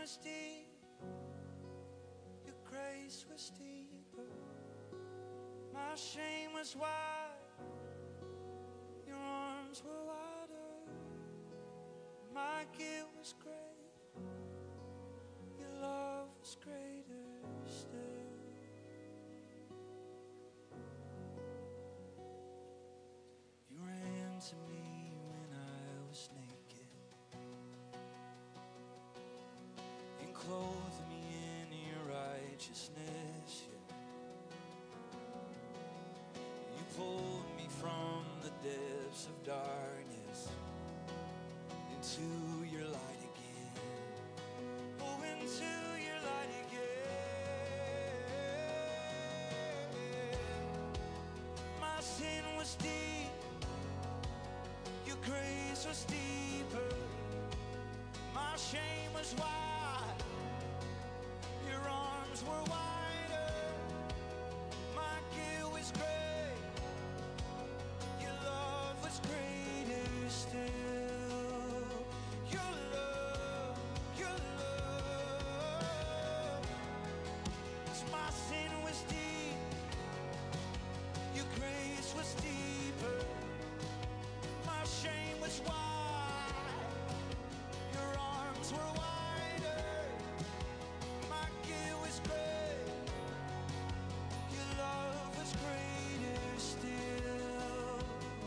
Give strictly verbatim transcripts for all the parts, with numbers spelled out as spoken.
was deep, your grace was deeper. My shame was wide, your arms were wider. My guilt was great, your love was greater still. You ran to me when I was naked and clothed me in your righteousness. You pulled me from the depths of darkness into your light again. Oh, into your light again. My sin was deep, your grace was deeper. My shame was wide, your arms were wider. My guilt was great, your love was greater still. Your love, your love. 'Cause my sin was deep, your grace was deeper. My shame was wide, your arms were wider. My guilt was great, your love was greater still.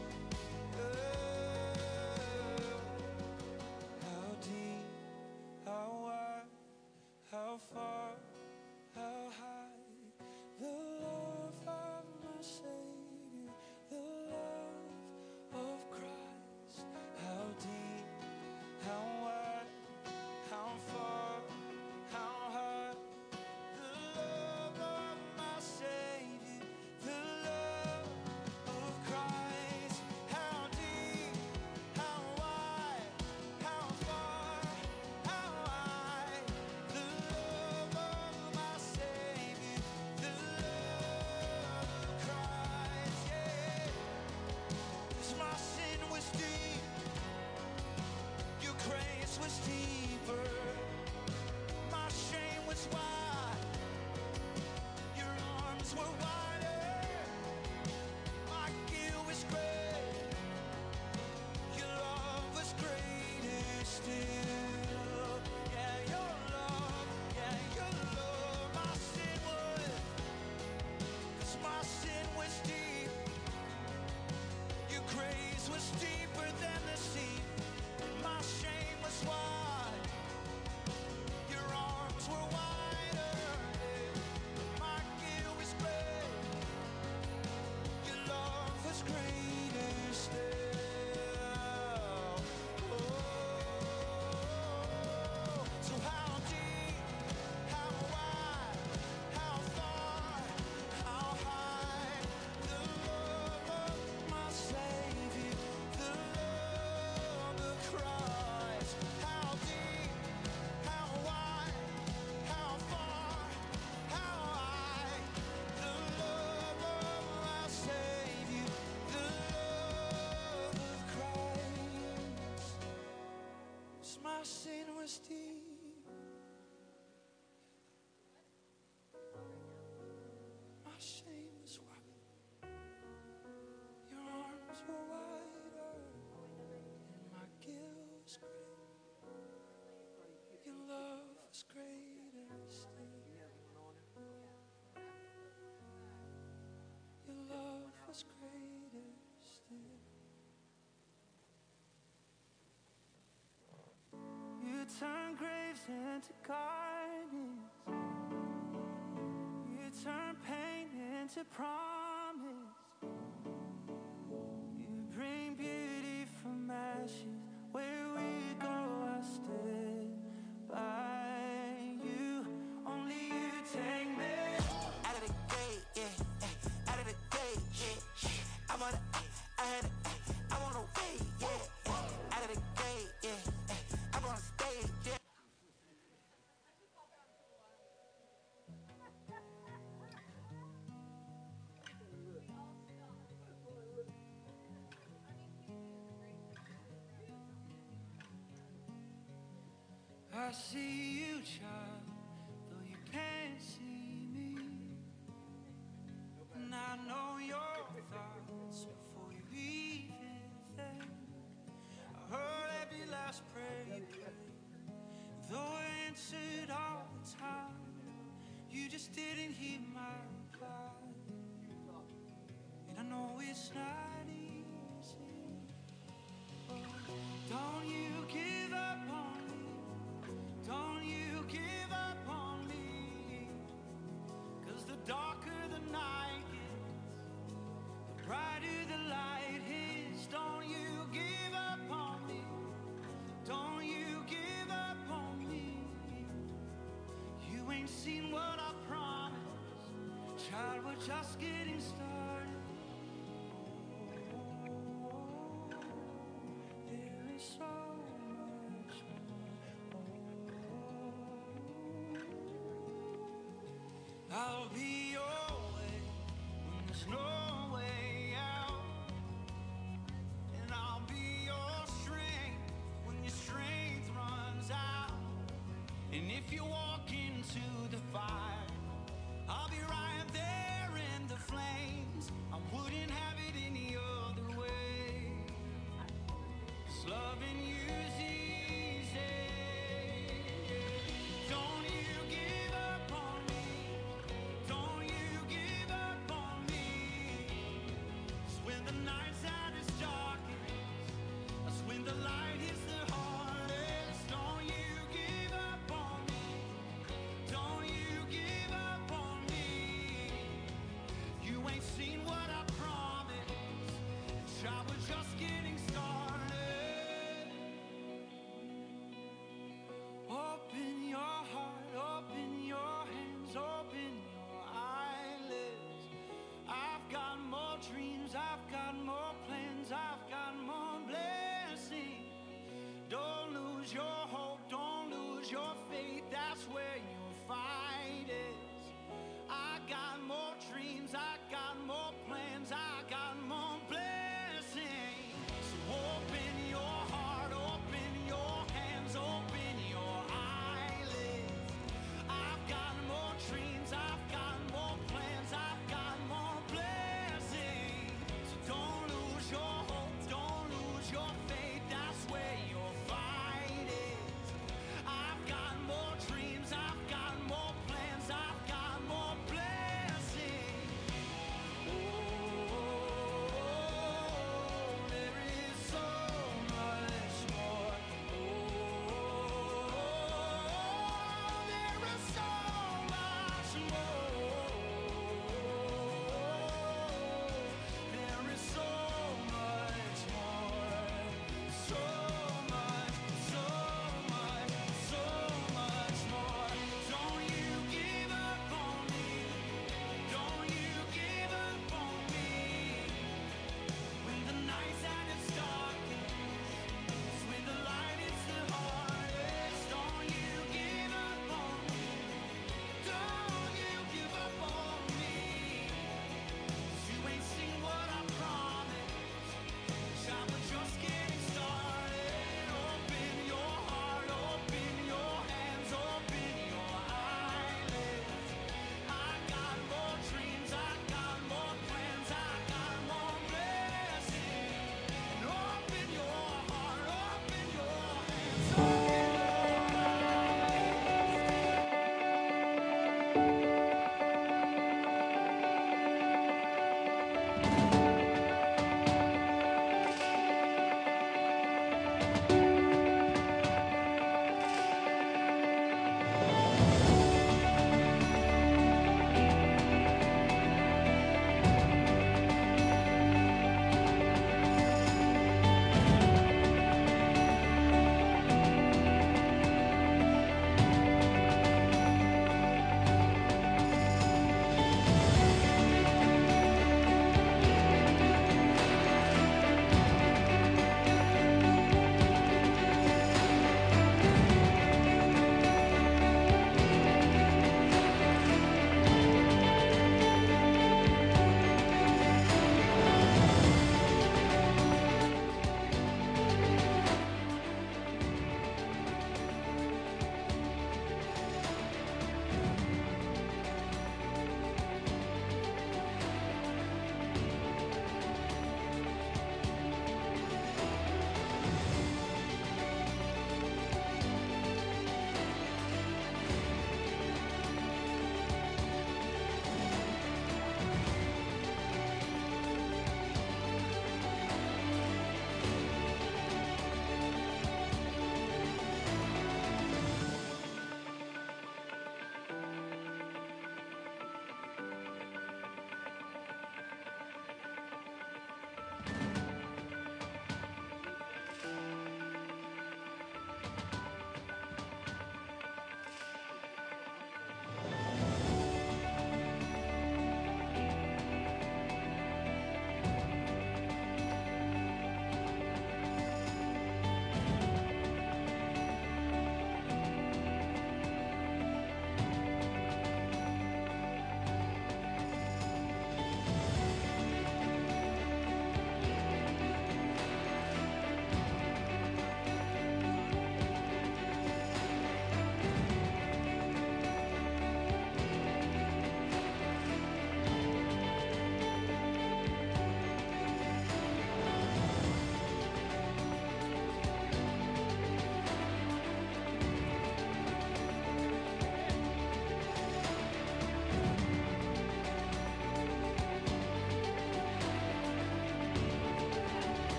Oh, how deep, how wide, how far, how high, the love of my Savior, the love of Christ. How deep, how wide, how far, how high, the love of my Savior, the love of Christ. How deep, how wide, how far, how high, the love of my Savior, the love of Christ. Yeah, 'cause my sin was deep, your grace was deeper. My shame was wide, your arms were wider. My guilt was great, your love was greater still. Yeah, your love, yeah, your love. My sin was, 'cause my sin was deep, your grace was deeper than the sea. My shame was wide, your arms were wider. My guilt was great, your love was greater still. Oh, so how deep, how wide, how far, how high, the love of my Savior, the love of Christ. How deep, how wide, how far, how high, the love of my Savior, the love of Christ. 'Cause my sin was deep, my shame was wide, your arms were wider, and my guilt was great, your love was greater still. Your love was greater still. You turn graves into gardens, you turn pain into promise. You bring beauty from ashes. Where we go, I stand by you. Only you take me out of the gate, yeah, out of the gate, yeah. I'm on the, I had it, I'm on the way, yeah, out of the gate, yeah. I'm on the stage, yeah. I see you you, child, though you can't see me. And I know your thoughts before you even think. I heard every last prayer you prayed, though I answered all the time. You just didn't hear my reply. And I know it's not easy, but don't you give up on me. Don't you give up on me. Cause the darker the night gets, the brighter the light is. Don't you give up on me. Don't you give up on me. You ain't seen what I promised. Child, we're just getting started. There is so much more. I'll be your way when there's no way out. And I'll be your strength when your strength runs out. And if you walk into the fire, I'll be right there in the flames. I wouldn't have it any other way. 'Cause loving you's easy. Don't you give up on me. Don't you give up on me. 'Cause when the night's at its darkest, that's when the light hits the hardest. Don't you give up on me.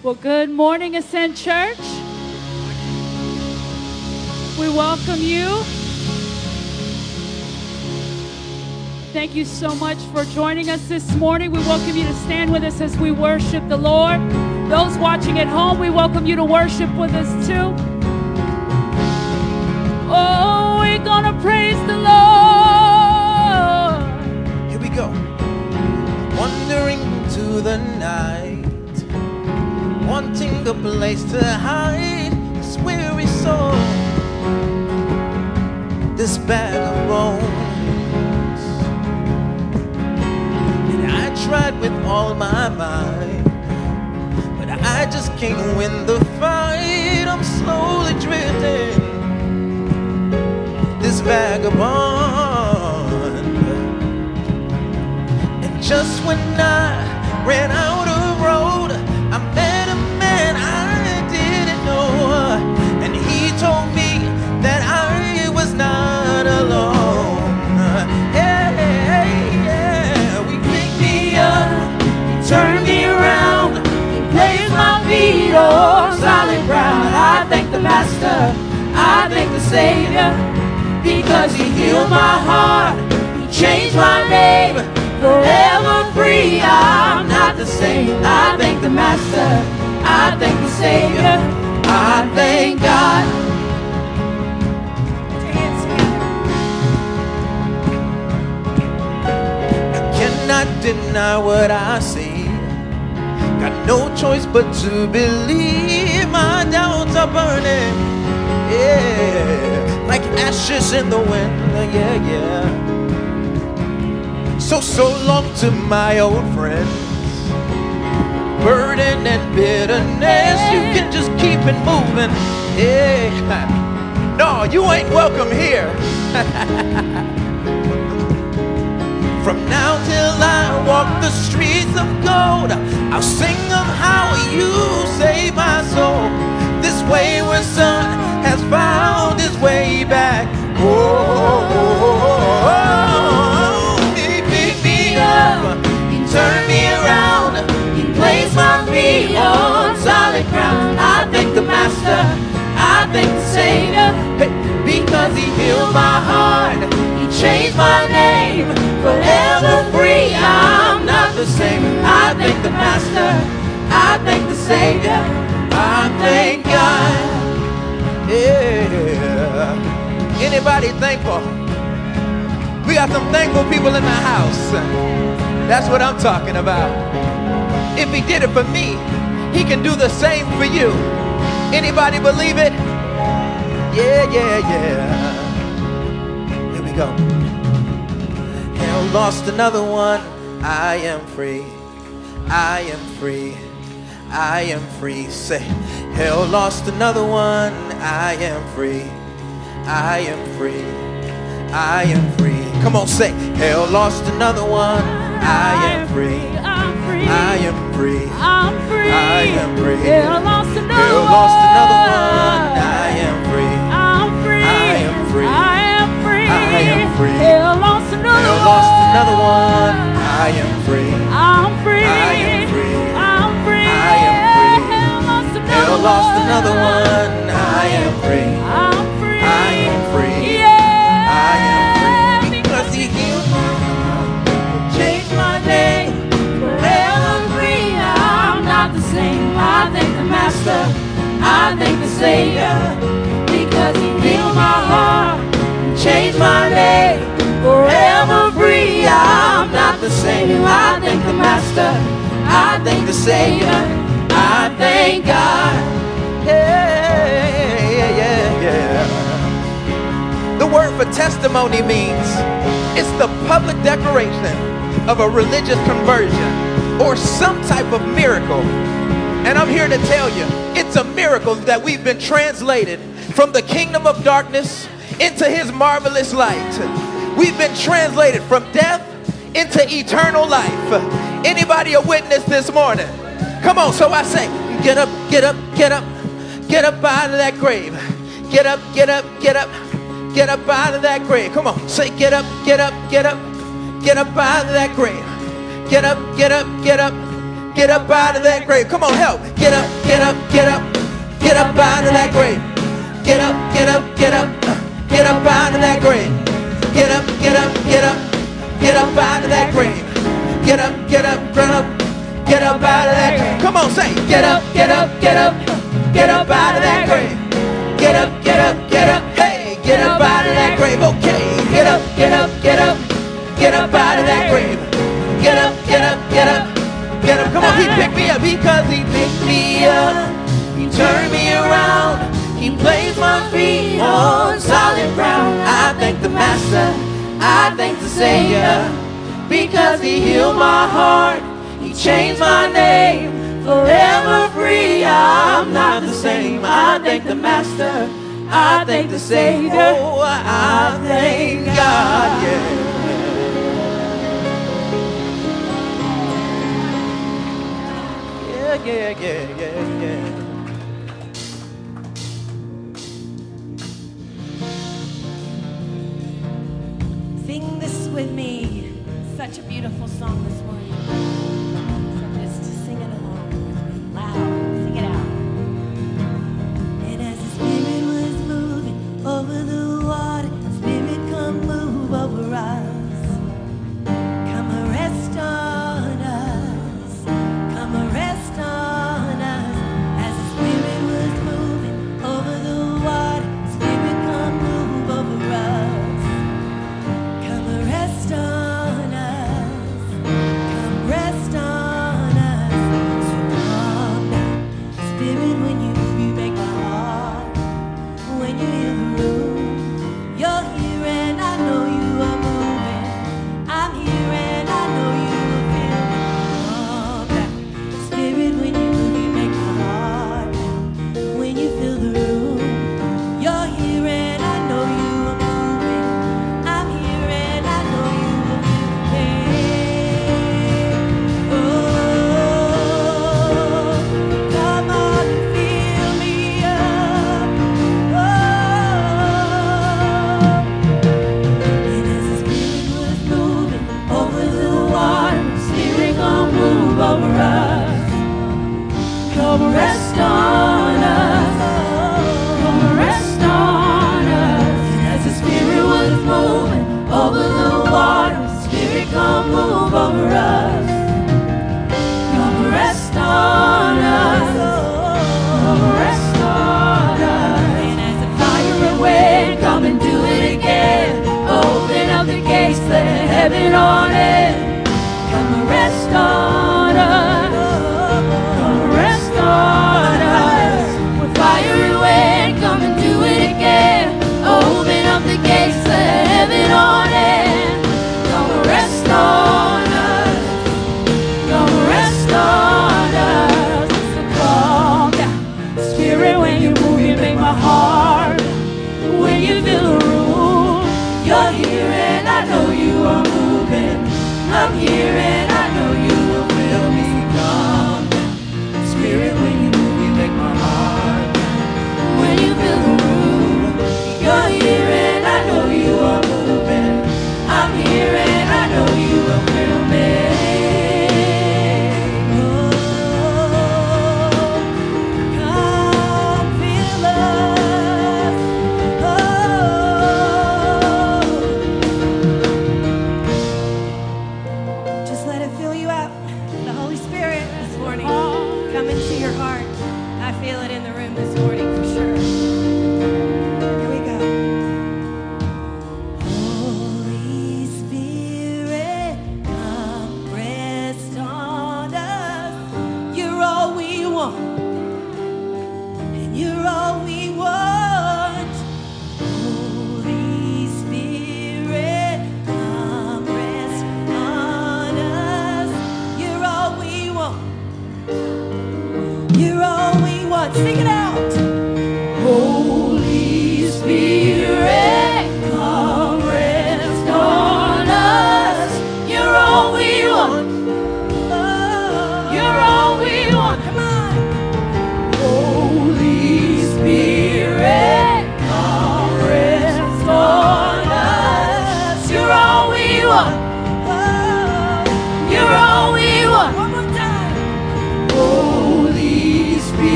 Well, good morning, Ascend Church. We welcome you. Thank you so much for joining us this morning. We welcome you to stand with us as we worship the Lord. Those watching at home, we welcome you to worship with us too. Oh, we're gonna praise the Lord. Here we go. Wandering to the night, wanting a place to hide this weary soul, this bag of bones. And I tried with all my might, but I just can't win the fight. I'm slowly drifting, this vagabond. And just when I ran out of road, I met a man I didn't know, and he told me that I was not alone. Yeah, yeah. We picked me up, he turned me around, he placed my feet on solid ground. I thank the Master, I thank the Savior, because he healed my heart, he changed my name. Forever free, I'm not the same. I thank the Master, I thank the Savior, I thank God. I cannot deny what I see. Got no choice but to believe. My doubts are burning, yeah, like ashes in the wind, yeah, yeah. So, so long to my old friends, burden and bitterness, you can just keep it moving. Yeah. No, you ain't welcome here. From now till I walk the streets of gold, I'll sing of how you saved my soul. This wayward son has found his way back. Oh, oh, oh, oh, oh. He turned me around, he placed my feet on solid ground. I thank the Master, I thank the Savior, because he healed my heart, he changed my name. Forever free, I'm not the same. I thank the Master, I thank the Savior, I thank God. Yeah. Anybody thankful? We got some thankful people in the house. That's what I'm talking about. If he did it for me, he can do the same for you. Anybody believe it? Yeah, yeah, yeah. Here we go. Hell lost another one. I am free. I am free. I am free. Say, hell lost another one. I am free. I am free. I am free. Come on, say, hell lost another one. I am free. I'm free. I am free. I'm free. I am free. Hell lost another hell one. lost another one. I am free. I'm free. I am free. I am free. I am free. Hell lost another hell one. lost another one. I am free. I'm free. I am free. I'm free. I am free. Hell lost another hell one. lost another one. I am free. I'm free. I am free. Yeah. I am free. Because he healed my heart, changed my name. Forever free, I'm not the same. I thank the Master, I thank the Savior, because he healed my heart, changed my name. Forever free, I'm not the same. I thank the Master, I thank the Savior, I thank God. Yeah, yeah, yeah, yeah. The word for testimony means it's the public declaration of a religious conversion or some type of miracle. And I'm here to tell you, it's a miracle that we've been translated from the kingdom of darkness into his marvelous light. We've been translated from death into eternal life. Anybody a witness this morning? Come on, so I say, get up, get up, get up, get up out of that grave. Get up, get up, get up, get up out of that grave. Come on, say get up, get up, get up, get up out of that grave. Get up, get up, get up, get up out of that grave. Come on, help. Get up, get up, get up, get up out of that grave. Get up, get up, get up, uh, get up out of that grave. Get up, get up, get up, get up out of that grave. Get up, get up, get up, get up out of that grave. Come on, say, get up, get up, get up, get up out of that grave. Get up, get up, get up, hey, get up out of that grave. Okay, get up, get up, get up, get up out of that grave. Get up, get up, get up, get up. Come on, he picked me up because he picked me up. He turned me around. He placed my feet on solid ground. I thank the Master, I thank the Savior, because he healed my heart. He changed my name, forever free. I'm not the same. I thank the Master, I thank the Savior. Oh, I thank God, yeah. Yeah, yeah, yeah, yeah, yeah. Sing this with me. Such a beautiful song this morning. So just sing it along with me. Loud. Sing it out. And as the Spirit was moving over the water, Spirit come move over us. Come and rest on us. Come and rest on us. As the Spirit was moving over the water, Spirit come move over us. Come and rest on us. Come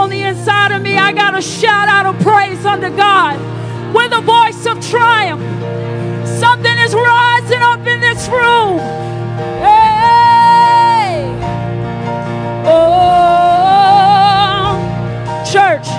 on the inside of me. I got to shout out of praise unto God with a voice of triumph. Something is rising up in this room. Hey! Oh, church,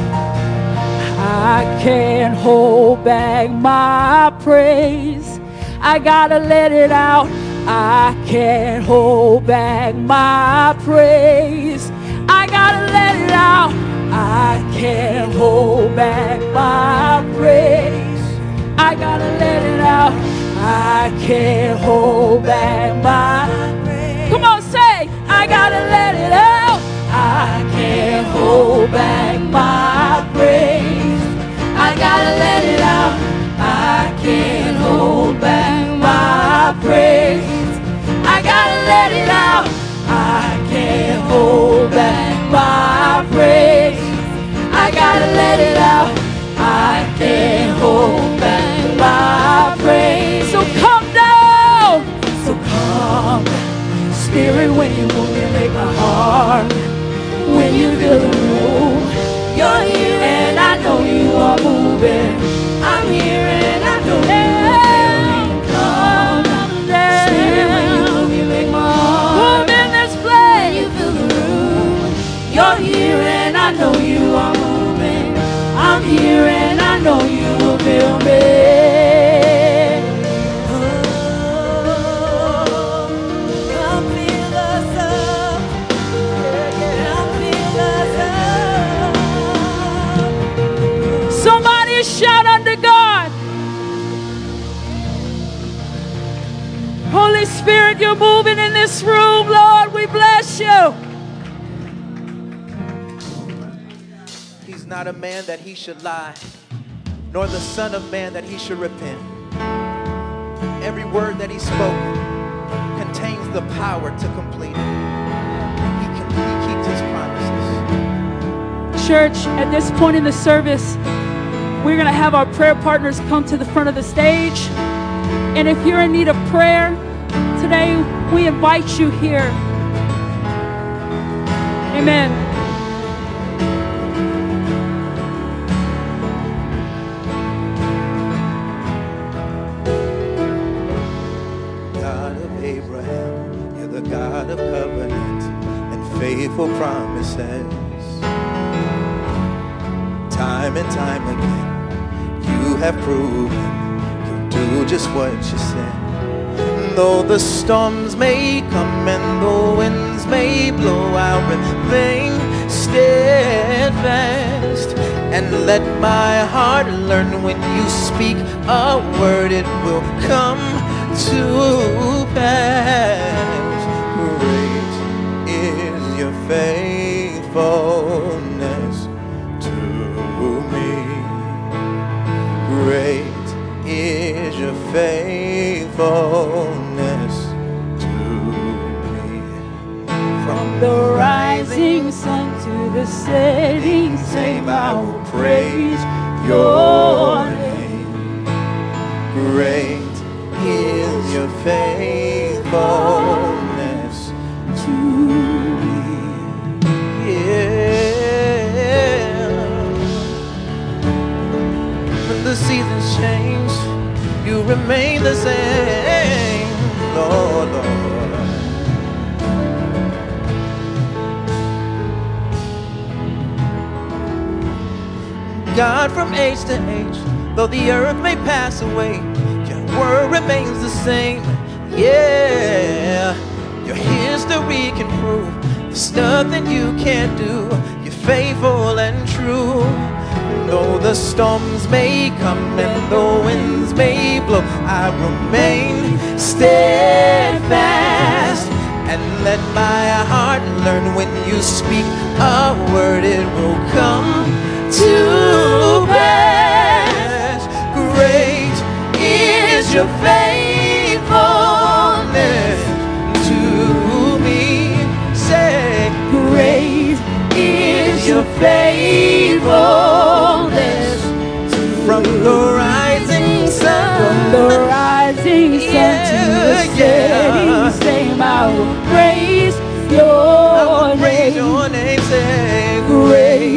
I can't hold back my praise. I gotta let it out. I can't hold back my praise. I gotta let it out. I can't hold back my praise. I gotta let it out. I can't hold back my praise. Come on, say, I gotta let it out. I can't hold back my praise. I gotta let it out. I can't hold back my praise. I gotta let it out. I can't hold back my praise. I gotta let it out. I can't hold back my praise. So come down. So come, Spirit, when you move, you make my heart. When you fill the room, you're here and I know you are moving. I'm here and I know you are feeling. Come down. Spirit, when you move, you make my heart. Move in this place. You fill the room. You're here and I know you are moving. I'm here and I know you will feel me. Shout unto God. Holy Spirit, you're moving in this room, Lord. We bless you. He's not a man that he should lie, nor the son of man that he should repent. Every word that he spoke contains the power to complete it. He, can, he keeps his promises. Church, at this point in the service, we're going to have our prayer partners come to the front of the stage. And if you're in need of prayer today, we invite you here. Amen. God of Abraham, you're the God of covenant and faithful promises. Time and time again, you have proven you'll do just what you said. Though the storms may come and the winds may blow, I'll remain steadfast and let my heart learn when you speak a word, it will come to pass. Great is your faithfulness to me. Great is your faithfulness to me. From the rising sun to the setting sun, I will praise your name. Great is your faithfulness to me. Yeah. When the seasons change, you remain the same, Lord, Lord. God, from age to age, though the earth may pass away, your word remains the same. Yeah, your history can prove there's nothing you can't do. You're faithful and true. Though the storms may come and the winds may blow, I remain steadfast and let my heart learn when you speak a word, it will come to pass. Great is your faithfulness to me. Say, great is your faithfulness. From the rising sun, from the rising sun yeah, to the setting yeah. same, I will praise your I will praise name. your name. Say, Great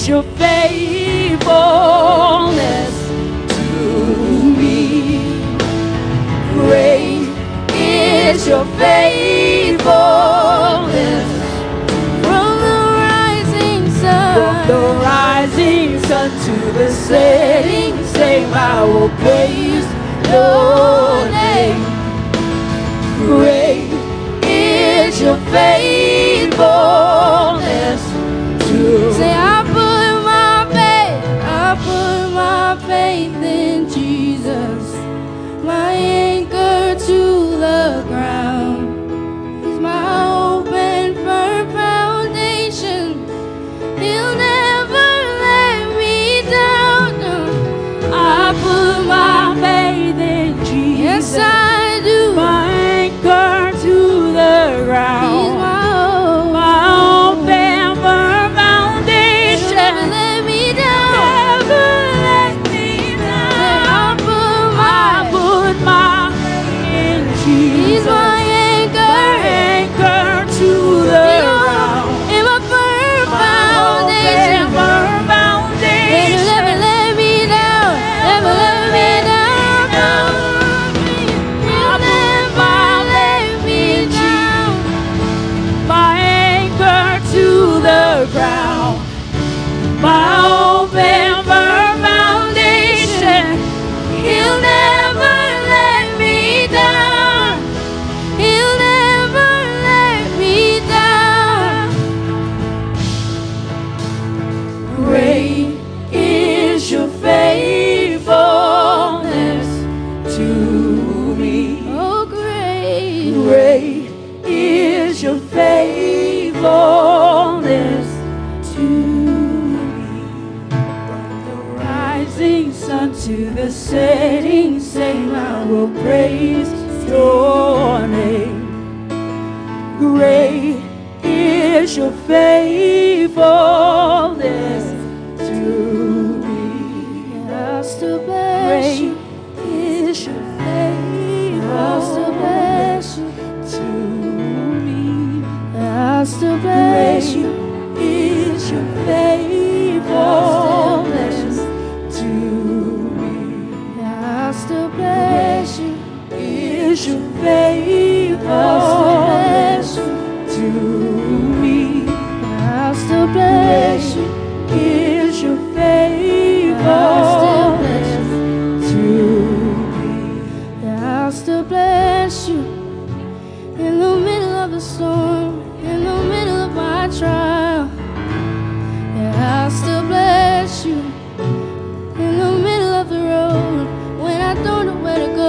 is your faithfulness to me. Great is your faithfulness. From the rising sun, from the rising sun to the setting same, I will praise your name. Great is your faithfulness to say, I put my faith, I put my faith in Jesus, my anchor to the ground. He's my hope and firm foundation. He'll never let me down. I put my faith in Jesus. Yes, I do. My anchor to the ground. He's my hope, my hope and firm foundation. He'll never let me down. Never let me down. I put my, I put my faith in Jesus. He's my anchor, my anchor to the ground. In my firm foundation, firm foundation. He'll never let me down. Never let me down. He'll never let me down. My anchor to the ground, my hope and firm foundation. He'll never let me down. He'll never let me down. Great is your faithfulness to me. Oh, great, great is your faithfulness to me. From the rising sun to the setting same, I will praise your name. Great is your faithfulness to me. I'll still bless you. Great is your faithfulness. I'll still bless you to me. I'll still bless you. Is your faithfulness to me. I'll still bless you. Is your faithfulness to me. I'll still bless you. Is your faithfulness to me. I'll still bless you. In the middle of the storm, in the middle of my trial, yeah, I'll still bless you. In the middle of the road, when I don't know where to go,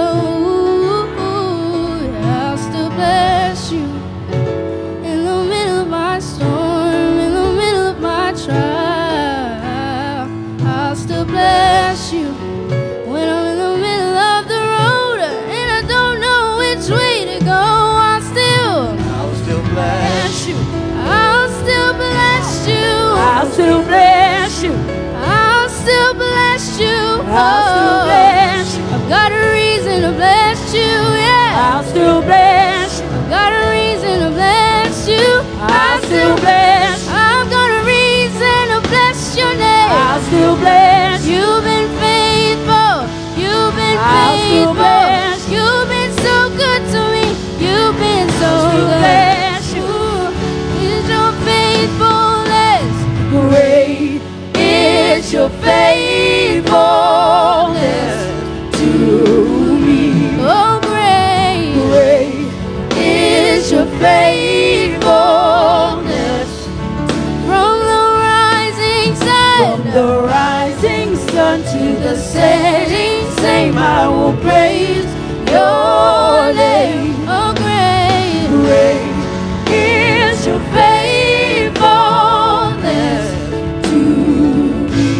yeah, I'll still bless you. In the middle of my storm, in the middle of my trial, I'll still bless you. When I'm in the middle of the road and I don't know which way to go, I'll still, I'll still bless you. I'll still bless you. I'll still bless you. I'll still bless you. I'll still bless you. I've got a reason to bless you. Yeah. I'll still bless you. I've got a reason to bless you. I'll still bless you. I've got a reason to bless your name. I'll still bless you. You've been faithful. You've been faithful. You've been so good to me. You've been so good. Is your faithfulness. Great is your faithfulness to me. Oh, great, great is your faithfulness. From the rising sun, from the rising sun to the setting same, I will praise your name. Oh, great, great is your faithfulness to me.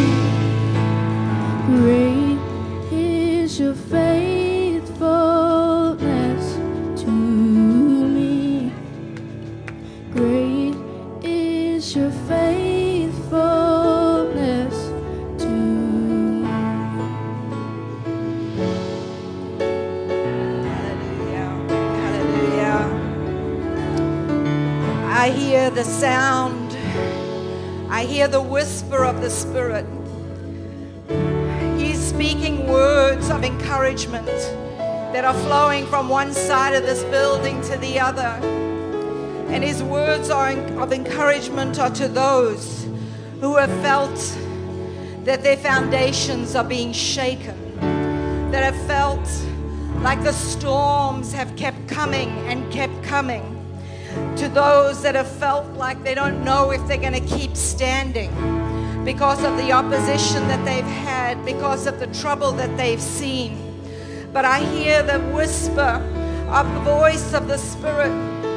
Great is your faithfulness to me. Great is your faithfulness to me. Hallelujah. Hallelujah. I hear the sound I hear the whisper of the Spirit. He's speaking words of encouragement that are flowing from one side of this building to the other. And his words are of encouragement are to those who have felt that their foundations are being shaken, that have felt like the storms have kept coming and kept coming. To those that have felt like they don't know if they're going to keep standing because of the opposition that they've had, because of the trouble that they've seen. But I hear the whisper of the voice of the Spirit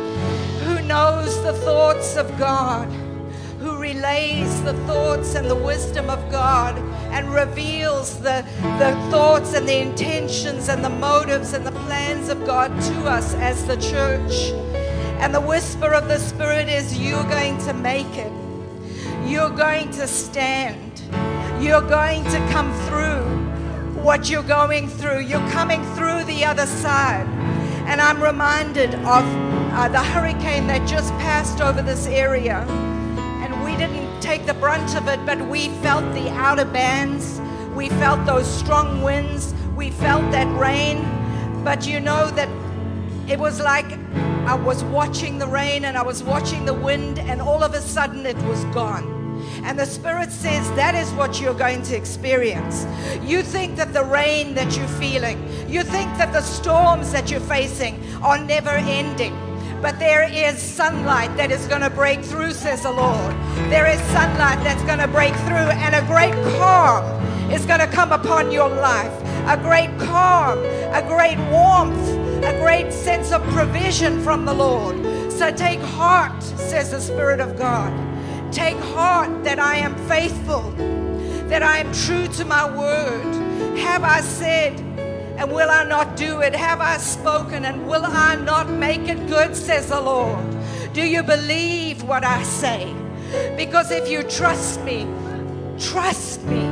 who knows the thoughts of God, who relays the thoughts and the wisdom of God and reveals the, the thoughts and the intentions and the motives and the plans of God to us as the church. And the whisper of the Spirit is, you're going to make it. You're going to stand. You're going to come through what you're going through. You're coming through the other side. And I'm reminded of uh, the hurricane that just passed over this area. And we didn't take the brunt of it, but we felt the outer bands. We felt those strong winds. We felt that rain. But you know that it was like I was watching the rain and I was watching the wind, and all of a sudden it was gone. And the Spirit says that is what you're going to experience. You think that the rain that you're feeling, you think that the storms that you're facing are never ending. But there is sunlight that is going to break through, says the Lord. There is sunlight that's going to break through, and a great calm is going to come upon your life. A great calm, a great warmth, a great sense of provision from the Lord. So take heart, says the Spirit of God. Take heart that I am faithful, that I am true to my word. Have I said, and will I not do it? Have I spoken, and will I not make it good, says the Lord? Do you believe what I say? Because if you trust me, trust me,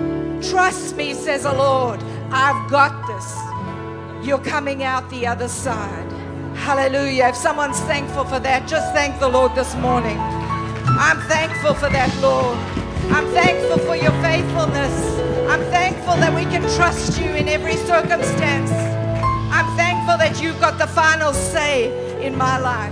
trust me, says the Lord, I've got this. You're coming out the other side. Hallelujah. If someone's thankful for that, just thank the Lord this morning. I'm thankful for that, Lord. I'm thankful for your faithfulness. I'm thankful that we can trust you in every circumstance. I'm thankful that you've got the final say in my life.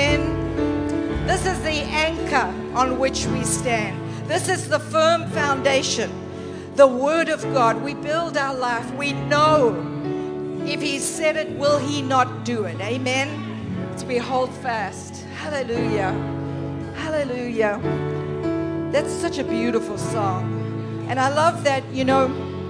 Amen. This is the anchor on which we stand. This is the firm foundation, the Word of God. We build our life. We know if He said it, will He not do it? Amen. So we hold fast. Hallelujah. Hallelujah. That's such a beautiful song. And I love that, you know,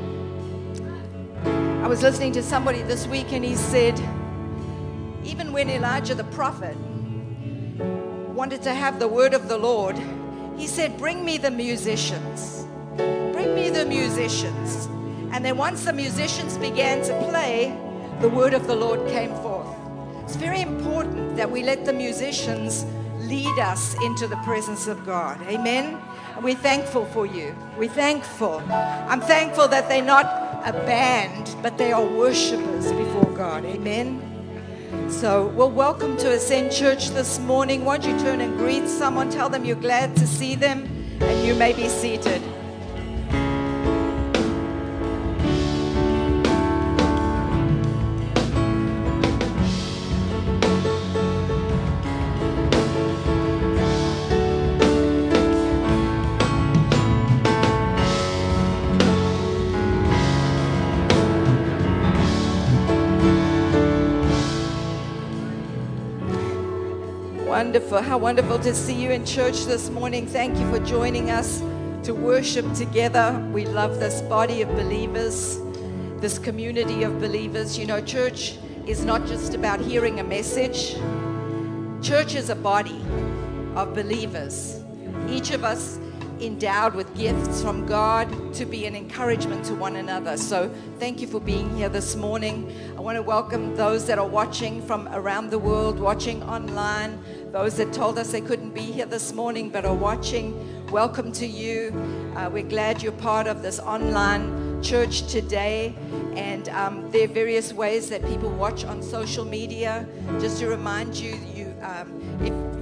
I was listening to somebody this week and he said, even when Elijah the prophet wanted to have the word of the Lord, he said, bring me the musicians. Bring me the musicians. And then once the musicians began to play, the word of the Lord came forth. It's very important that we let the musicians lead us into the presence of God. Amen. And we're thankful for you. We're thankful. I'm thankful that they're not a band, but they are worshipers before God. Amen. So, well, welcome to Ascend Church this morning. Won't you turn and greet someone? Tell them you're glad to see them, and you may be seated. Wonderful. How wonderful to see you in church this morning. Thank you for joining us to worship together. We love this body of believers, this community of believers. You know, church is not just about hearing a message. Church is a body of believers, each of us endowed with gifts from God to be an encouragement to one another. So thank you for being here this morning. I want to welcome those that are watching from around the world, watching online, those that told us they couldn't be here this morning but are watching. Welcome to you. Uh, we're glad you're part of this online church today. And um, there are various ways that people watch on social media. Just to remind you, you um, if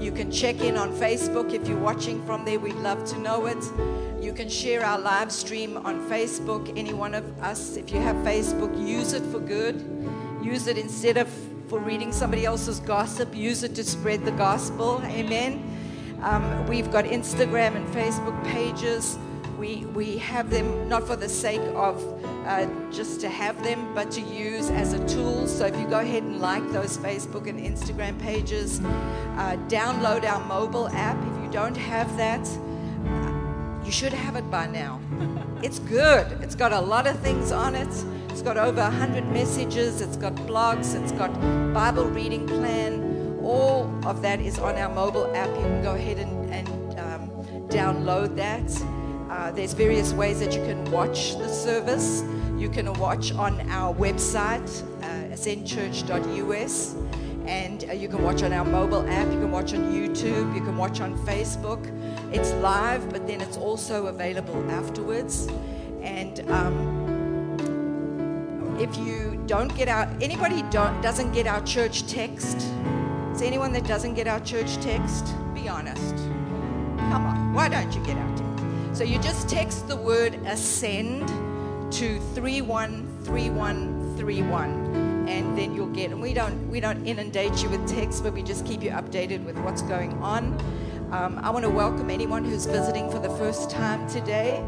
You can check in on Facebook if you're watching from there. We'd love to know it. You can share our live stream on Facebook. Any one of us, if you have Facebook, use it for good. Use it instead of for reading somebody else's gossip. Use it to spread the gospel. Amen. Um, we've got Instagram and Facebook pages. We, we have them not for the sake of uh, just to have them, but to use as a tool. So if you go ahead and like those Facebook and Instagram pages, uh, download our mobile app. If you don't have that, you should have it by now. It's good. It's got a lot of things on it. It's got over one hundred messages. It's got blogs. It's got Bible reading plan. All of that is on our mobile app. You can go ahead and, and um, download that. Uh, there's various ways that you can watch the service. You can watch on our website, uh, ascend church dot U S, and uh, you can watch on our mobile app. You can watch on YouTube. You can watch on Facebook. It's live, but then it's also available afterwards. And um, if you don't get our, anybody don't, doesn't get our church text? Is there anyone that doesn't get our church text? Be honest. Come on, why don't you get our text? So you just text the word ascend to three one three one three one, and then you'll get. And we don't we don't inundate you with text, but we just keep you updated with what's going on. Um, I want to welcome anyone who's visiting for the first time today.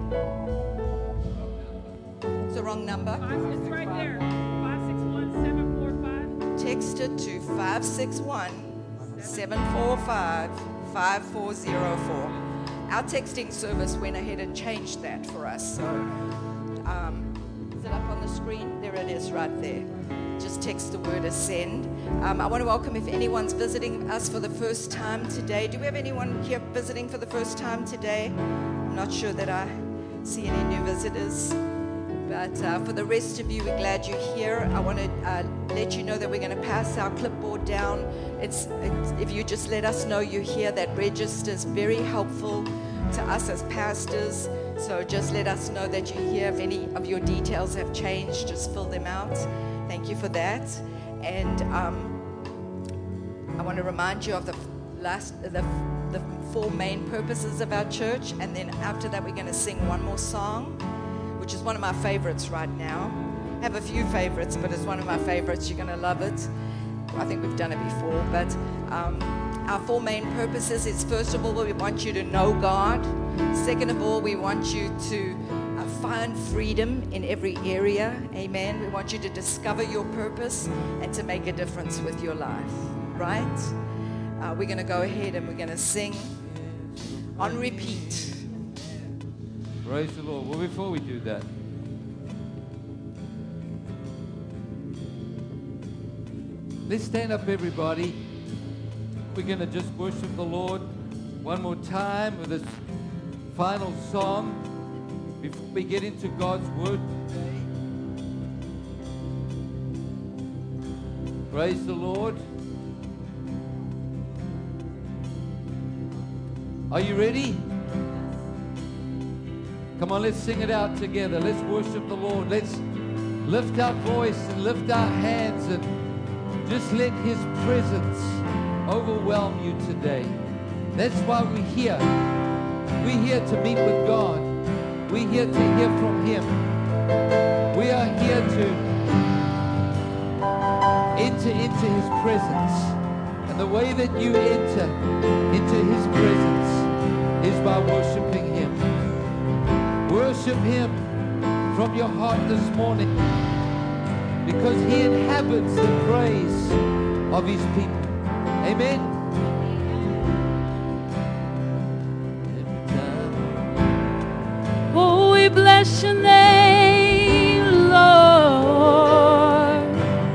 It's the wrong number. It's right there. five six one, seven four five. Text it to five six one, seven four five, five four zero four. Our texting service went ahead and changed that for us. So, um, is it up on the screen? There it is right there. Just text the word ascend. Um, I want to welcome if anyone's visiting us for the first time today. Do we have anyone here visiting for the first time today? I'm not sure that I see any new visitors. But uh, for the rest of you, we're glad you're here. I want to uh, let you know that we're going to pass our clipboard down. It's, it's if you just let us know you're here, that register is very helpful to us as pastors. So just let us know that you're here. If any of your details have changed, just fill them out. Thank you for that. And um, I want to remind you of the last, the, the four main purposes of our church. And then after that, we're going to sing one more song, which is one of my favorites right now. I have a few favorites, but it's one of my favorites. You're going to love it. I think we've done it before, but um, our four main purposes is, first of all, we want you to know God. Second of all, we want you to uh, find freedom in every area. Amen. We want you to discover your purpose and to make a difference with your life, right? Uh, we're going to go ahead and we're going to sing on repeat. Praise the Lord. Well, before we do that, let's stand up, everybody. We're going to just worship the Lord one more time with this final song before we get into God's Word today. Praise the Lord. Are you ready? Come on, let's sing it out together. Let's worship the Lord. Let's lift our voice and lift our hands and just let His presence overwhelm you today. That's why we're here. We're here to meet with God. We're here to hear from Him. We are here to enter into His presence. And the way that you enter into His presence is by worshiping Him. Worship Him from your heart this morning, because He inhabits the praise of His people. Amen. Oh, we bless your name, Lord.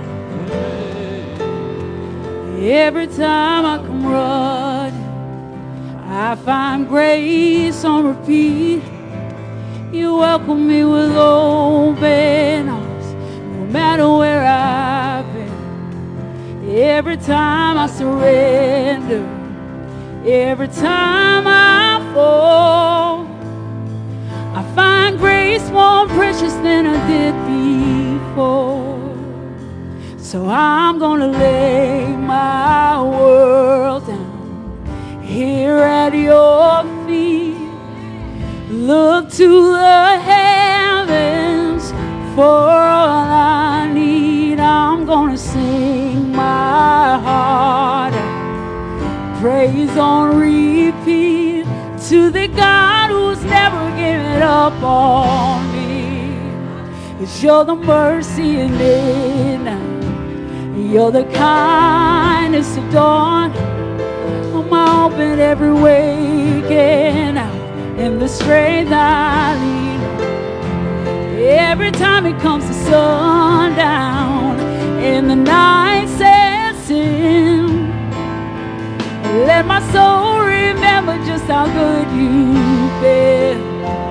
Every time I come running, I find grace on repeat. You welcome me with open arms, no matter where I've been. Every time I surrender, every time I fall, I find grace more precious than I did before. So I'm gonna lay my world down here at your feet. Look to the heavens for all I need. I'm gonna sing my heart out, praise on repeat to the God who's never given up on me. 'Cause you're the mercy in midnight, you're the kindness of dawn. I'm open every waking hour, and the strength I need. Every time it comes to sundown and the night sets in, let my soul remember just how good you've been.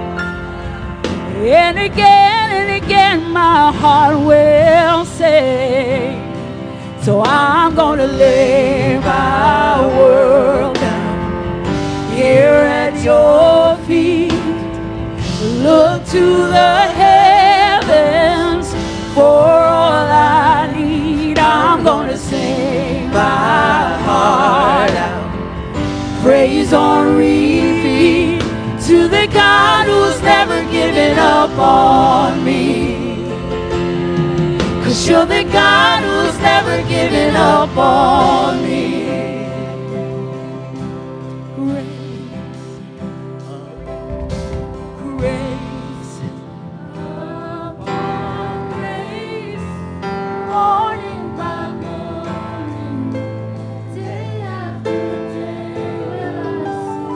And again and again my heart will say, so I'm gonna lay my world down here at your feet. Look to the heavens for all I need. I'm gonna sing my heart out, praise on repeat to the God who's never given up on me. 'Cause you're the God who's never given up on me. Grace, upon grace, morning by morning, day after day will I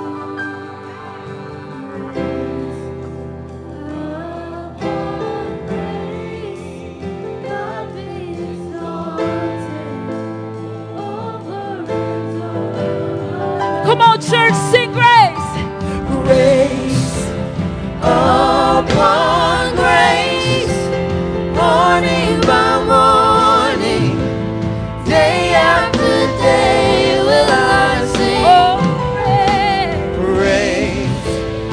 Come on, church, sing grace. Grace upon grace, morning by morning, day after day will I sing. Oh, Praise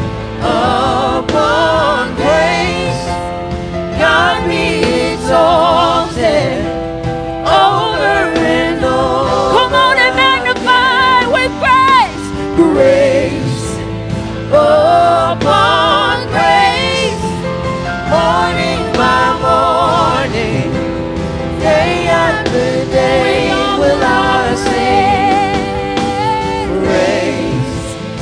upon grace, God be exalted over and over. come on and magnify with praise. Grace upon grace, morning by morning, day after day will I sing. Praise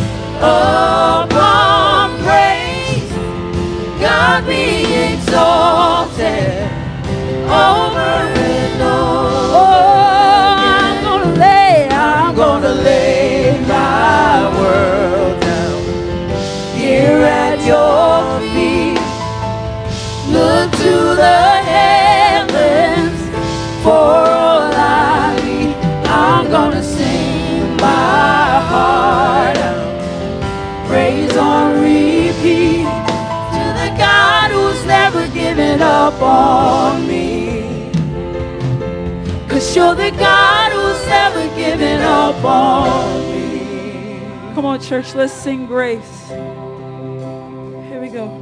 upon praise, God be exalted over and over. Oh, I'm gonna lay, I'm gonna lay my world down here at your feet. Look to the heavens for all I need. I'm gonna sing my heart out, praise on repeat to the God who's never given up on me. 'Cause you're the God who's never given up on me. Come on, church, let's sing grace. Here we go.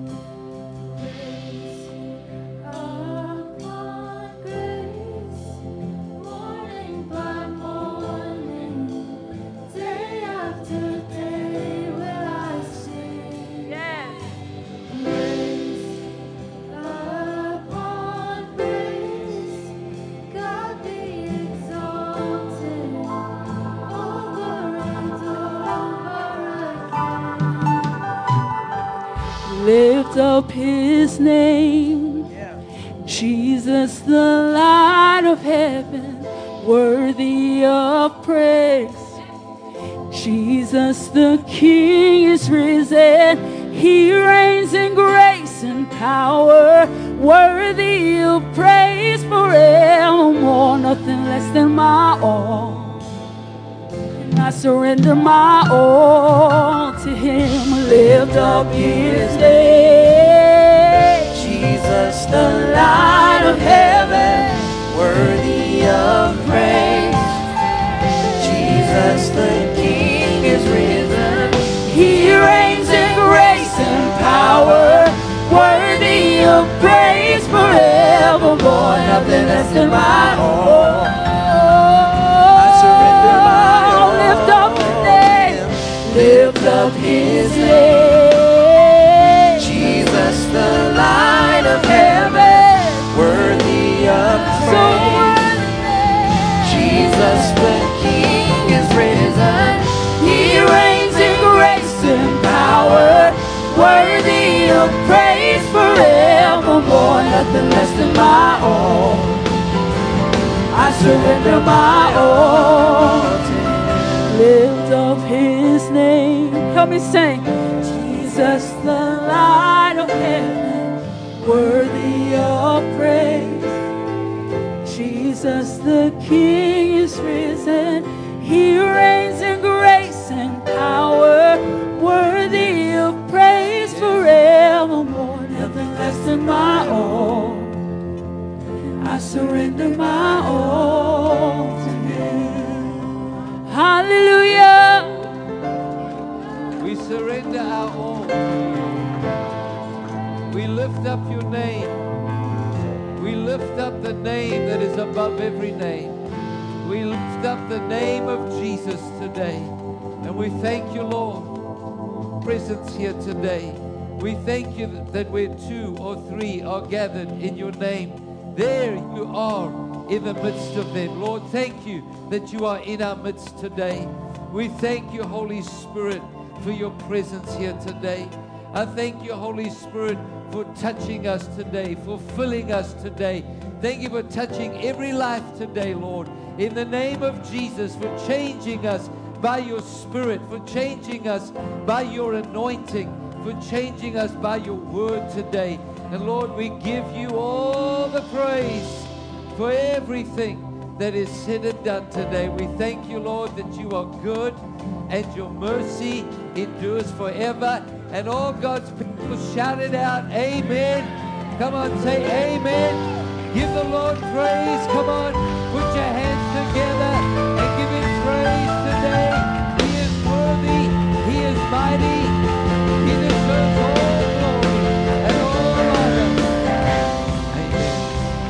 Lift up his name, Jesus, the light of heaven, worthy of praise. Jesus, the King is risen, he reigns in grace and power, worthy of praise forevermore. Nothing less than my all. I surrender my all to him. Lift up his name. Jesus, the light of heaven, worthy of praise. Jesus, the King is risen, he reigns in grace and power, worthy of praise forevermore. Nothing less than my all. I surrender my all. Lift up his name. lift up his name. Jesus, the light of heaven, worthy of praise. Jesus, the King is risen. He reigns in grace and power, worthy of praise forevermore. Nothing less than my all. I surrender my all to him. Lift up his name. Help me sing. Jesus, the light of heaven, worthy of praise. Jesus, the King is risen. He reigns in grace and power, worthy of praise forevermore. Nothing less than my all. I surrender my all to him. Hallelujah. We surrender our all. We lift up your name. We lift up the name that is above every name. We lift up the name of Jesus today. And we thank you, Lord, presence here today. We thank you that where two or three are gathered in your name, there you are in the midst of them. Lord, thank you that you are in our midst today. We thank you, Holy Spirit, for your presence here today. I thank you, Holy Spirit, for touching us today, for filling us today. Thank you for touching every life today, Lord. In the name of Jesus, for changing us by your Spirit, for changing us by your anointing, for changing us by your word today. And Lord, we give you all the praise for everything that is said and done today. We thank you, Lord, that you are good and your mercy endures forever. And all God's people shouted out, amen. Come on, say amen. Give the Lord praise. Come on, put your hands together and give him praise today. He is worthy. He is mighty. He deserves all glory and all honor. Amen.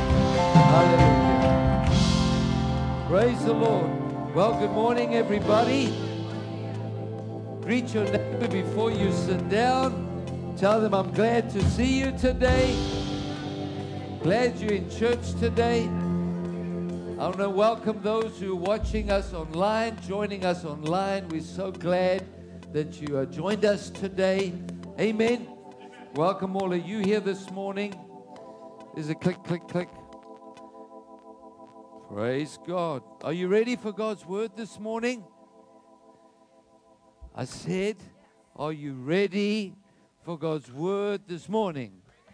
Hallelujah. Praise the Lord. Well, good morning, everybody. Greet your neighbor before you sit down. Tell them I'm glad to see you today. Glad you're in church today. I want to welcome those who are watching us online, joining us online. We're so glad that you uh, joined us today. Amen. Welcome all of you here this morning. There's a click, click, click. Praise God. Are you ready for God's word this morning? I said, are you ready for God's word this morning?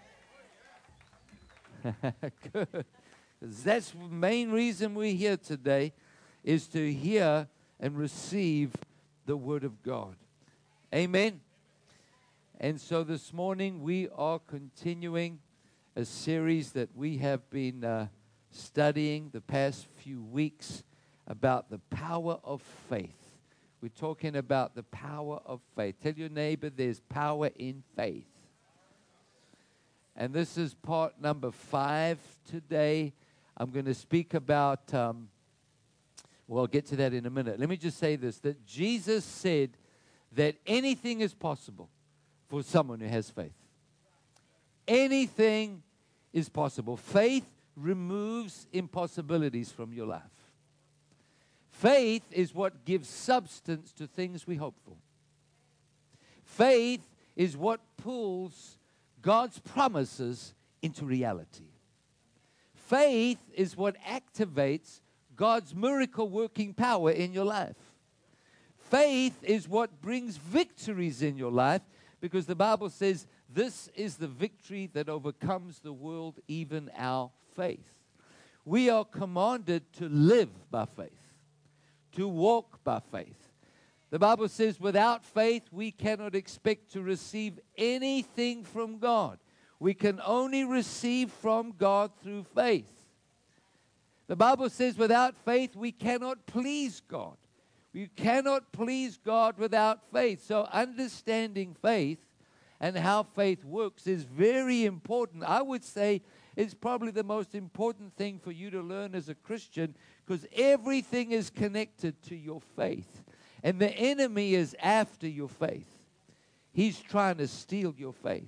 Good. That's the main reason we're here today, is to hear and receive the word of God. Amen. And so this morning we are continuing a series that we have been uh, studying the past few weeks about the power of faith. We're talking about the power of faith. Tell your neighbor there's power in faith. And this is part number five today. I'm going to speak about, um, well, I'll get to that in a minute. Let me just say this, that Jesus said that anything is possible for someone who has faith. Anything is possible. Faith removes impossibilities from your life. Faith is what gives substance to things we hope for. Faith is what pulls God's promises into reality. Faith is what activates God's miracle working power in your life. Faith is what brings victories in your life, because the Bible says this is the victory that overcomes the world, even our faith. We are commanded to live by faith, to walk by faith. The Bible says without faith we cannot expect to receive anything from God. We can only receive from God through faith. The Bible says without faith we cannot please God. You cannot please God without faith. So understanding faith and how faith works is very important. I would say it's probably the most important thing for you to learn as a Christian, because everything is connected to your faith. And the enemy is after your faith. He's trying to steal your faith.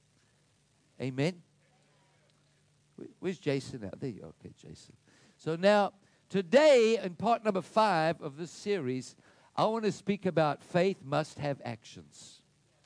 Amen? Where's Jason now? There you are. Okay, Jason. So now, today, in part number five of this series, I want to speak about faith must have actions.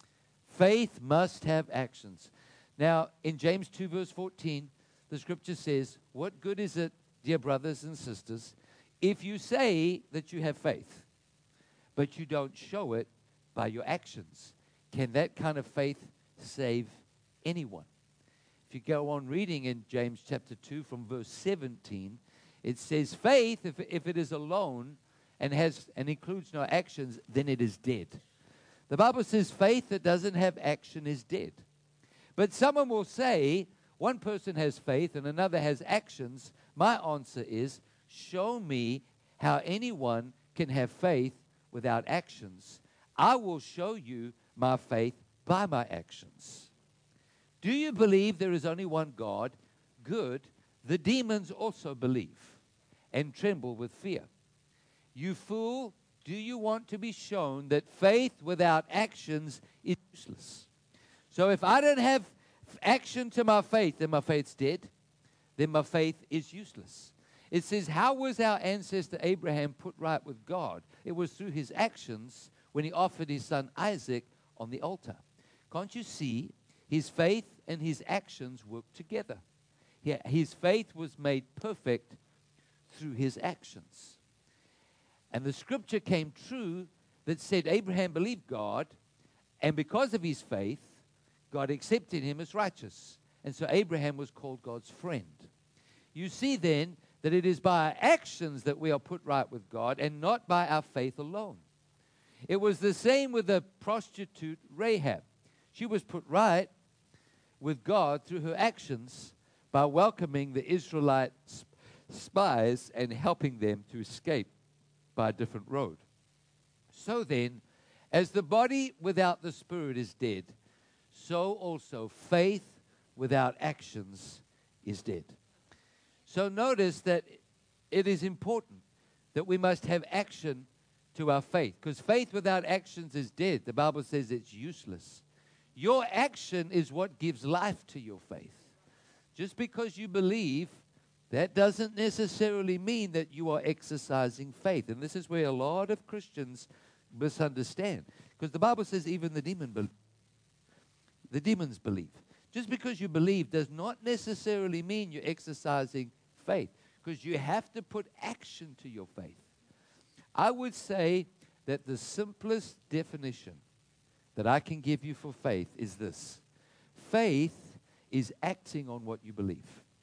Faith must have actions. Now, in James two, verse fourteen, the scripture says, what good is it, dear brothers and sisters, if you say that you have faith, but you don't show it by your actions? Can that kind of faith save anyone? If you go on reading in James chapter two from verse seventeen, it says, faith, if, if it is alone and has and includes no actions, then it is dead. The Bible says faith that doesn't have action is dead. But someone will say, one person has faith and another has actions. My answer is, show me how anyone can have faith without actions. I will show you my faith by my actions. Do you believe there is only one God? Good. The demons also believe and tremble with fear. You fool, do you want to be shown that faith without actions is useless? So if I don't have action to my faith, then my faith's dead. Then my faith is useless. It says, how was our ancestor Abraham put right with God? It was through his actions when he offered his son Isaac on the altar. Can't you see? His faith and his actions worked together. His faith was made perfect through his actions. And the scripture came true that said Abraham believed God, and because of his faith, God accepted him as righteous. And so Abraham was called God's friend. You see then that it is by our actions that we are put right with God and not by our faith alone. It was the same with the prostitute Rahab. She was put right with God through her actions by welcoming the Israelite sp- spies and helping them to escape by a different road. So then, as the body without the spirit is dead, so also faith without actions is dead. So notice that it is important that we must have action to our faith, because faith without actions is dead. The Bible says it's useless. Your action is what gives life to your faith. Just because you believe, that doesn't necessarily mean that you are exercising faith. And this is where a lot of Christians misunderstand. Because the Bible says even the demon be- the demons believe. Just because you believe does not necessarily mean you're exercising faith, because you have to put action to your faith. I would say that the simplest definition that I can give you for faith is this. Faith is acting on what you believe.